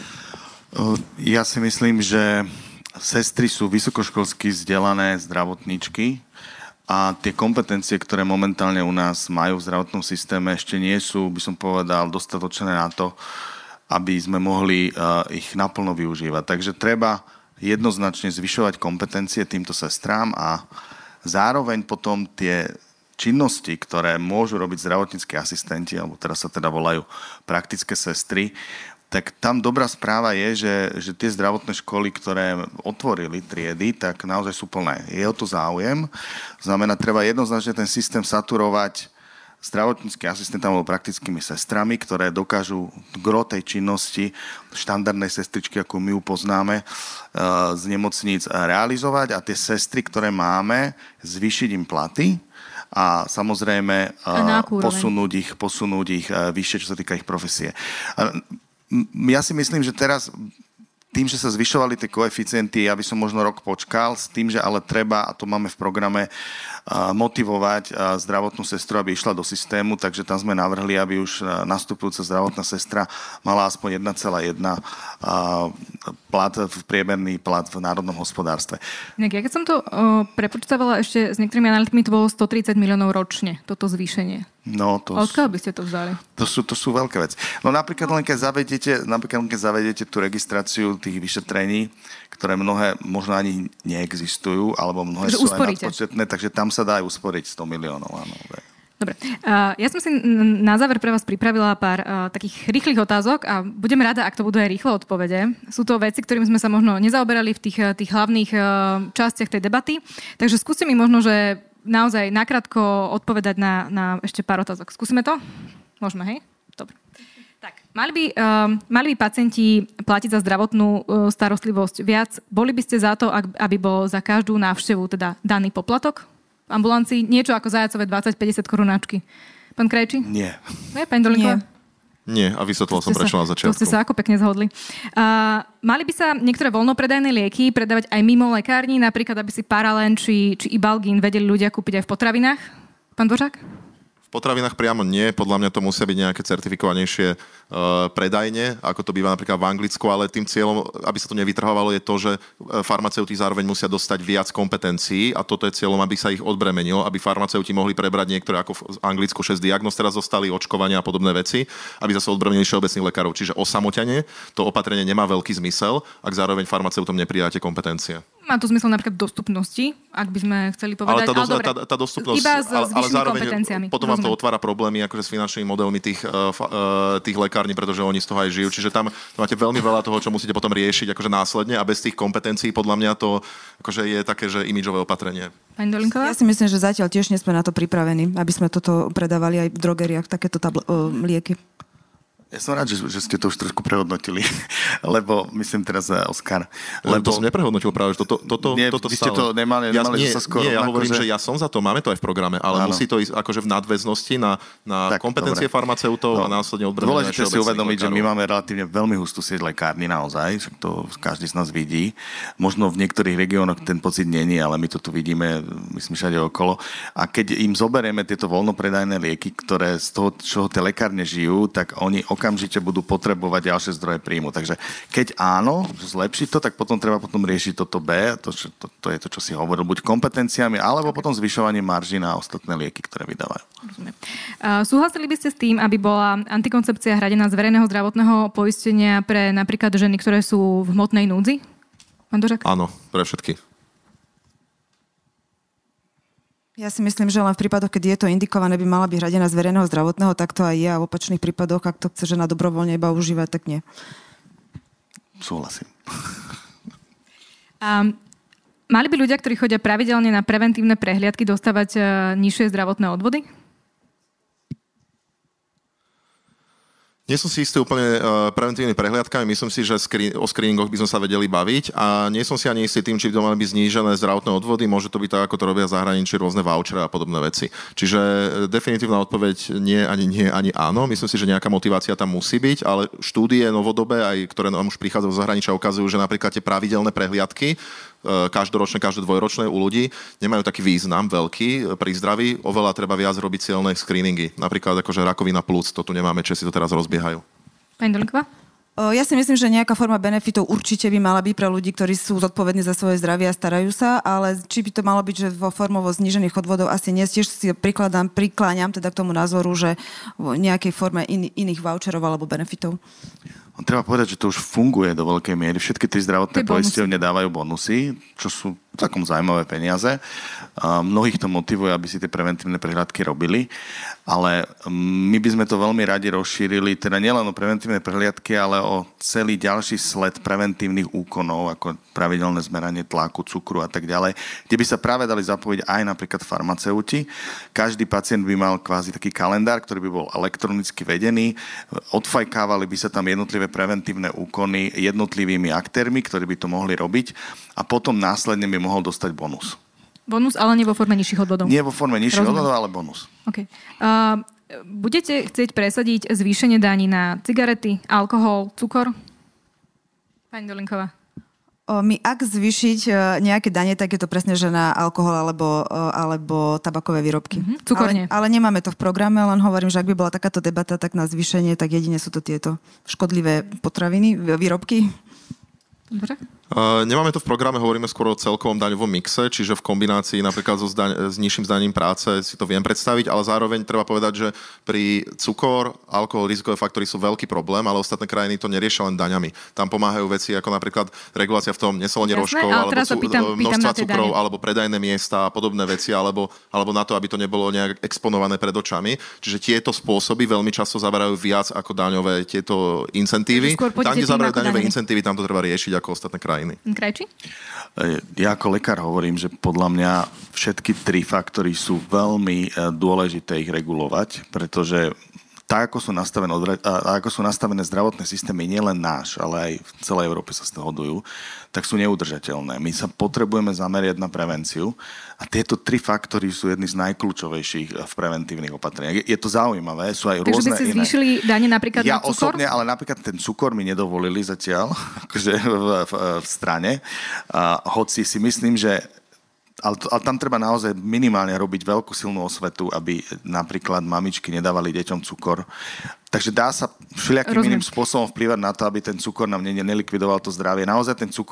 Ja si myslím, že sestry sú vysokoškolsky vzdelané zdravotníčky a tie kompetencie, ktoré momentálne u nás majú v zdravotnom systéme, ešte nie sú, by som povedal, dostatočné na to, aby sme mohli ich naplno využívať. Takže treba jednoznačne zvyšovať kompetencie týmto sestrám a zároveň potom tie činnosti, ktoré môžu robiť zdravotnícki asistenti, alebo teraz sa teda volajú praktické sestry, tak tam dobrá správa je, že tie zdravotné školy, ktoré otvorili triedy, tak naozaj sú plné. Je o to záujem. Znamená, treba jednoznačne ten systém saturovať zdravotníckym asistentom alebo praktickými sestrami, ktoré dokážu gro tej činnosti štandardnej sestričky, ako my ju poznáme, z nemocníc realizovať a tie sestry, ktoré máme, zvýšiť im platy a samozrejme posunúť ich vyššie, čo sa týka ich profesie. Ja si myslím, že teraz tým, že sa zvyšovali tie koeficienty, ja by som možno rok počkal s tým, že ale treba, a to máme v programe, motivovať zdravotnú sestru, aby išla do systému, takže tam sme navrhli, aby už nastupujúca zdravotná sestra mala aspoň 1,1 priemerný plat v národnom hospodárstve. Ja keď som to prepočítavala ešte s niektorými analytikmi, to bolo 130 miliónov ročne, toto zvýšenie. No, odkiaľ by ste to vzali? To sú veľké veci. No napríklad len keď zavedete tú registráciu tých vyšetrení, ktoré mnohé možno ani neexistujú, alebo mnohé sú aj nadpočetné, takže tam sa dá aj usporiť 100 miliónov. Áno. Dobre. Ja som si na záver pre vás pripravila pár takých rýchlych otázok a budem rada, ak to budú aj rýchle odpovede. Sú to veci, ktorým sme sa možno nezaoberali v tých hlavných častiach tej debaty. Takže skúste mi možno, že naozaj nakrátko odpovedať na ešte pár otázok. Skúsime to? Môžeme, hej? Dobre. Tak, mali by pacienti platiť za zdravotnú starostlivosť viac? Boli by ste za to, aby bol za každú návštevu teda daný poplatok v ambulancii? Niečo ako zajacové 20-50 korunáčky. Pán Krajčí? Nie. Pani Dolinková? Nie, a vysvetlil som prečo na začiatku. To ste sa ako pekne zhodli. Mali by sa niektoré voľnopredajné lieky predávať aj mimo lekární, napríklad aby si Paralen či Ibalgín vedeli ľudia kúpiť aj v potravinách? Pán Dvořák? V potravinách priamo nie, podľa mňa to musia byť nejaké certifikovanejšie predajne, ako to býva napríklad v Anglicku, ale tým cieľom, aby sa to nevytrhovalo, je to, že farmaceuti zároveň musia dostať viac kompetencií a toto je cieľom, aby sa ich odbremenilo, aby farmaceuti mohli prebrať niektoré, ako v Anglicku 6 diagnóz teraz zostali, očkovania a podobné veci, aby zase odbremenili všeobecných lekárov. Čiže osamotene to opatrenie nemá veľký zmysel, ak zároveň farmaceutom nepridáte kompetencie. Má to zmysel napríklad dostupnosti, ak by sme chceli povedať. Ale dobre, tá dostupnosť, iba s ale vyššími zároveň kompetenciami. potom vám to otvára problémy akože s finančnými modelmi tých lekární, pretože oni z toho aj žijú. Čiže tam máte veľmi veľa toho, čo musíte potom riešiť akože následne a bez tých kompetencií podľa mňa to akože je také, že imidžové opatrenie. Pani Dolinková? Ja si myslím, že zatiaľ tiež nie sme na to pripravení, aby sme toto predávali aj v drogeriách, takéto lieky. Ja som rád, že ste to už trošku prehodnotili, lebo myslím teraz Oskar. Lebo to som neprehodnotil práve, že toto vy ste to nemali sa skoro. Nie, ja hovorím, že ja som za to, máme to aj v programe, ale musí to ísť akože v nadväznosti na kompetencie farmaceutov a následne odbrať. Dôležité si uvedomiť, že my máme relatívne veľmi hustú sieť lekárny naozaj, však to každý z nás vidí. Možno v niektorých regiónoch ten pocit není, ale my to tu vidíme, myslím, všade okolo. A keď im zoberieme tieto voľnopredajné lieky, ktoré z toho, čo tie lekárne žijú, tak oni okamžite budú potrebovať ďalšie zdroje príjmu. Takže keď áno, zlepšiť to, tak potom treba riešiť toto B, to je to, čo si hovoril, buď kompetenciami, alebo potom zvyšovaním marží na ostatné lieky, ktoré vydávajú. Súhlasili by ste s tým, aby bola antikoncepcia hradená z verejného zdravotného poistenia pre napríklad ženy, ktoré sú v hmotnej núdzi? Pán Dožak? Áno, pre všetky. Ja si myslím, že len v prípadoch, keď je to indikované, by mala byť hradená z verejného zdravotného, tak to aj je. A v opačných prípadoch, ak to chce žena dobrovoľne iba užívať, tak nie. Súhlasím. Mali by ľudia, ktorí chodia pravidelne na preventívne prehliadky, dostávať nižšie zdravotné odvody? Nie som si istý úplne preventívnymi prehliadkami, myslím si, že o screeningoch by sme sa vedeli baviť a nie som si ani istý tým, či by to mali byť znížené zdravotné odvody, môže to byť tak, ako to robia v zahraničí, rôzne vouchery a podobné veci. Čiže definitívna odpoveď nie, ani áno. Myslím si, že nejaká motivácia tam musí byť, ale štúdie novodobé, aj ktoré nám už prichádzajú z zahraničia, ukazujú, že napríklad tie pravidelné prehliadky každoročné, každé dvojročné u ľudí nemajú taký význam veľký pri zdraví. Oveľa treba viac robiť silné screeningy. Napríklad akože rakovina plúc, to tu nemáme, Česi to teraz rozbiehajú. Pani Dolinková? Ja si myslím, že nejaká forma benefitov určite by mala byť pre ľudí, ktorí sú zodpovední za svoje zdravie a starajú sa, ale či by to malo byť, že vo formovo znížených odvodov asi nie. Tiež si prikláňam teda k tomu názoru, že v nejakej forme iných voucherov alebo benefitov. Treba povedať, že to už funguje do veľkej miery. Všetky tie zdravotné poisťovne dávajú bonusy, čo sú takom zaujímavé peniaze. Mnohých to motivuje, aby si tie preventívne prehliadky robili, ale my by sme to veľmi radi rozšírili, teda nielen o preventívne prehliadky, ale o celý ďalší sled preventívnych úkonov, ako pravidelné zmeranie tlaku, cukru a tak ďalej, kde by sa práve dali zapojiť aj napríklad farmaceuti. Každý pacient by mal kvázi taký kalendár, ktorý by bol elektronicky vedený, odfajkávali by sa tam jednotlivé preventívne úkony jednotlivými aktérmi, ktorí by to mohli robiť a potom následne by mohol dostať bonus. Bonus, ale nie vo forme nižších odvodov. Nie vo forme nižších odvodov, ale bonus. Okay. Budete chcieť presadiť zvýšenie daní na cigarety, alkohol, cukor? Pani Dolinková. My ak zvýšiť nejaké dane, tak je to presne, že na alkohol alebo tabakové výrobky. Cukor nie. Ale nemáme to v programe, len hovorím, že ak by bola takáto debata, tak na zvýšenie, tak jedine sú to tieto škodlivé potraviny, výrobky. Dobre. Nemáme to v programe, hovoríme skôr o celkovom daňovom mixe, čiže v kombinácii napríklad s nižším zdaním práce si to viem predstaviť, ale zároveň treba povedať, že pri cukor, alkohol, rizikové faktory sú veľký problém, ale ostatné krajiny to neriešia len daňami. Tam pomáhajú veci ako napríklad regulácia v tom nesolenie rožkov, alebo množstva cukrov, alebo predajné miesta a podobné veci, alebo na to, aby to nebolo nejak exponované pred očami. Čiže tieto spôsoby veľmi často zaberajú viac ako daňové tieto incentívy. Tam, kde zaberajú daňové incentívy, tam to treba riešiť ako ostatné krajiny. Krajčí? Ja ako lekár hovorím, že podľa mňa všetky tri faktory sú veľmi dôležité ich regulovať, pretože tak, ako sú nastavené zdravotné systémy, nielen náš, ale aj v celej Európe sa zhodujú, tak sú neudržateľné. My sa potrebujeme zameriať na prevenciu a tieto tri faktory sú jedny z najkľúčovejších v preventívnych opatreniach. Je to zaujímavé, sú aj rôzne iné. Takže by ste zvýšili dane napríklad na cukor? Ja osobne, ale napríklad ten cukor mi nedovolili zatiaľ akože v strane. Hoci si myslím, že ale tam treba naozaj minimálne robiť veľkú silnú osvetu, aby napríklad mamičky nedávali deťom cukor. Takže dá sa všelijakým iným spôsobom vplývať na to, aby ten cukor nám nelikvidoval to zdravie. Naozaj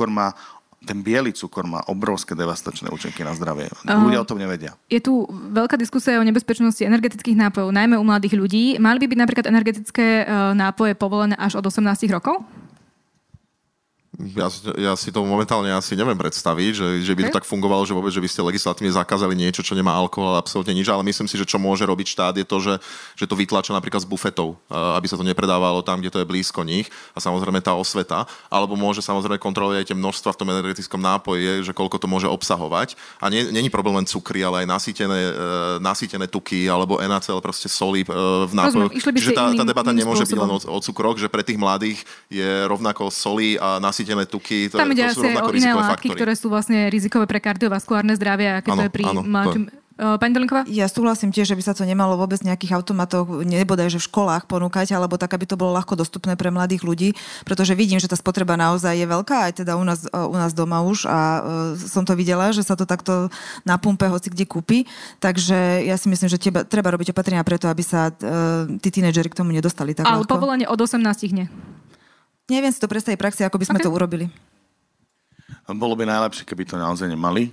ten biely cukor má obrovské devastačné účinky na zdravie. Ľudia o tom nevedia. Je tu veľká diskusia o nebezpečnosti energetických nápojov, najmä u mladých ľudí. Mali by byť napríklad energetické nápoje povolené až od 18 rokov? Ja si to momentálne asi neviem predstaviť, že by to tak fungovalo, že vôbec, že by ste legislatívne zakázali niečo, čo nemá alkohol, absolútne nič, ale myslím si, že čo môže robiť štát je to, že to vytlača napríklad z bufetov, aby sa to nepredávalo tam, kde to je blízko nich a samozrejme tá osveta, alebo môže samozrejme kontrolovať aj tie množstva v tom energetickom nápoji, že koľko to môže obsahovať a není problém len cukry, ale aj nasýtené tuky alebo NaCl, proste soli v nápojoch. Čiže tá debata nemôže byť len o cukroch, že pre tých mladých je rovnako soli a nasýtené tuky, tam ide to sú rovnako iné rizikové látky, faktory. ktoré sú vlastne rizikové pre kardiovaskulárne zdravie, aké to je pri mladším. Pani Dolinková? Ja súhlasím tiež, že by sa to nemalo vôbec v nejakých automatoch, nebodaj, že v školách ponúkať, alebo tak, aby to bolo ľahko dostupné pre mladých ľudí, pretože vidím, že tá spotreba naozaj je veľká, aj teda u nás doma už a som to videla, že sa to takto na pumpe hoci kde kúpi, takže ja si myslím, že treba robiť opatrenia preto, aby sa tí tínedžeri k tomu nedostali tak ľahko. Ale povolenie od 18 nie. Neviem si to predstaviť praxi, ako by sme to urobili. Bolo by najlepšie, keby to naozaj nemali.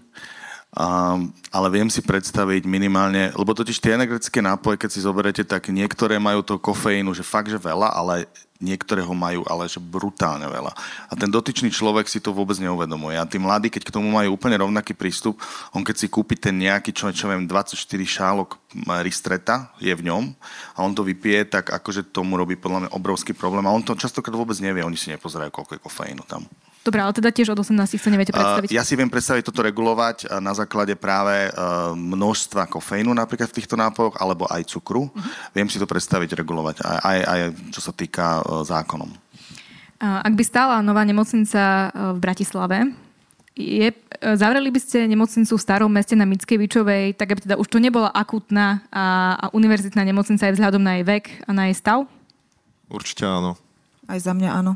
Ale viem si predstaviť minimálne, lebo totiž tie energetické nápoje, keď si zoberete, tak niektoré majú to kofeínu, že fakt, že veľa, ale niektoré ho majú, ale že brutálne veľa. A ten dotyčný človek si to vôbec neuvedomuje. A tí mladí, keď k tomu majú úplne rovnaký prístup, on keď si kúpi ten nejaký, čo viem, 24 šálok Ristreta je v ňom a on to vypije, tak akože tomu robí podľa mňa obrovský problém. A on to častokrát vôbec nevie, oni si nepozerajú, koľko je kofeínu tam. Dobre, ale teda tiež od 18 sa neviete predstaviť. Ja si viem predstaviť toto regulovať na základe práve množstva kofeínu napríklad v týchto nápojoch, alebo aj cukru. Viem si to predstaviť regulovať, aj čo sa týka zákonom. Ak by stála nová nemocnica v Bratislave, zavreli by ste nemocnicu v Starom meste na Mickiewiczowej, tak aby teda už to nebola akútna a univerzitná nemocnica aj vzhľadom na jej vek a na jej stav? Určite áno. Aj za mňa áno.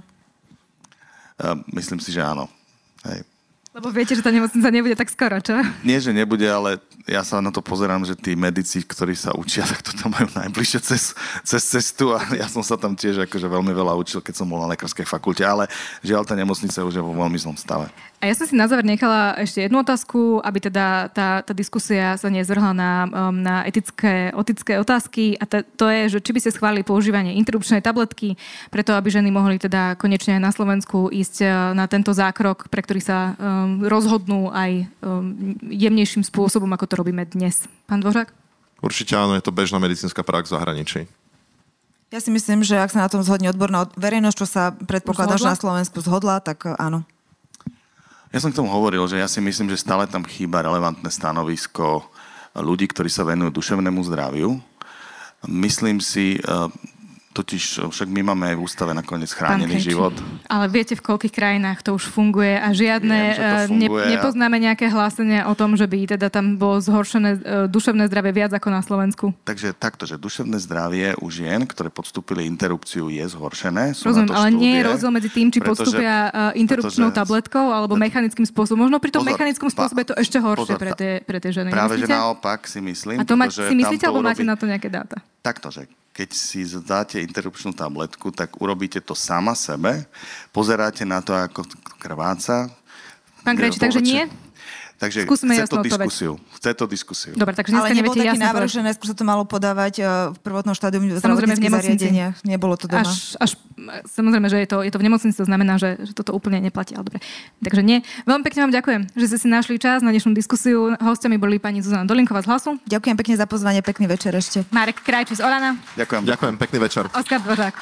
Myslím si, že áno. Hej. Lebo viete, že tá nemocnica nebude tak skoro, čo? Nie, že nebude, ale ja sa na to pozerám, že tí medici, ktorí sa učia, tak to tam majú najbližšie cez cestu a ja som sa tam tiež akože veľmi veľa učil, keď som bol na lekárskej fakulte, ale žiaľ, tá nemocnica už je vo veľmi zlom stave. A ja som si na záver nechala ešte jednu otázku, aby teda tá diskusia sa nezvrhla na etické otázky a to je, že či by ste schválili používanie interrupčnej tabletky, preto aby ženy mohli teda konečne na Slovensku ísť na tento zákrok, pre ktorý sa rozhodnú aj jemnejším spôsobom, ako to robíme dnes. Pán Dvořák? Určite áno, je to bežná medicínska prax v zahraničí. Ja si myslím, že ak sa na tom zhodne odborná verejnosť, čo sa predpokladá, že na Slovensku zhodla, tak áno. Ja som k tomu hovoril, že ja si myslím, že stále tam chýba relevantné stanovisko ľudí, ktorí sa venujú duševnému zdraviu. Myslím si, totiž však my máme aj v ústave nakoniec chránený život. Ale viete, v koľkých krajinách to už funguje a žiadne nepoznáme nejaké hlásenia o tom, že by teda tam bolo zhoršené duševné zdravie viac ako na Slovensku. Takže takto, že duševné zdravie u žien, ktoré podstúpili interrupciu, je zhoršené. Rozumiem, ale nie je rozdiel medzi tým, či podstúpia interrupčnou tabletkou alebo mechanickým spôsobom. Možno pri tom mechanickom spôsobe je to ešte horšie pre tie ženy. Práve, že naopak si myslím. A to si myslíte, alebo máte na to nejaké dáta? Takto, že keď si dáte interrupčnú tabletku, tak urobíte to sama sebe, pozeráte na to, ako krváca. Pán Krajčí, takže nie? Takže chce to diskusiu. Dobre, takže dneska neviete jasne. Ale nebol taký návrh, že najskôr sa to malo podávať v prvotnom štádiu v zdravotníckych zariadeniach. Nebolo to doma. Samozrejme, že je to v nemocnici, to znamená, že toto úplne neplatí. Ale dobre. Takže nie. Veľmi pekne vám ďakujem, že ste si našli čas na dnešnú diskusiu. Hosťami boli pani Zuzana Dolinková z Hlasu. Ďakujem pekne za pozvanie, pekný večer ešte. Marek Krajčí z Olana. Ďakujem, pekný večer. Oskar Dvořák.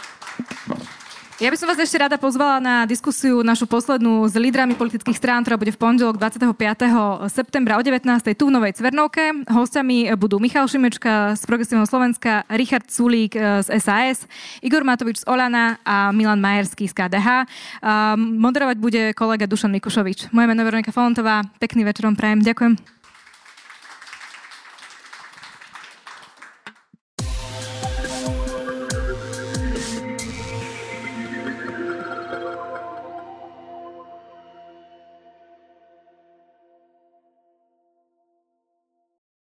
Ja by som vás ešte rada pozvala na diskusiu našu poslednú s lídrami politických strán, ktorá bude v pondelok 25. septembra o 19. tu v Novej Cvernovke. Hosťami budú Michal Šimečka z Progresívneho Slovenska, Richard Sulík z SAS, Igor Matovič z Olana a Milan Majerský z KDH. Moderovať bude kolega Dušan Mikušovič. Moje meno je Veronika Folontová. Pekný večer vám prajem. Ďakujem.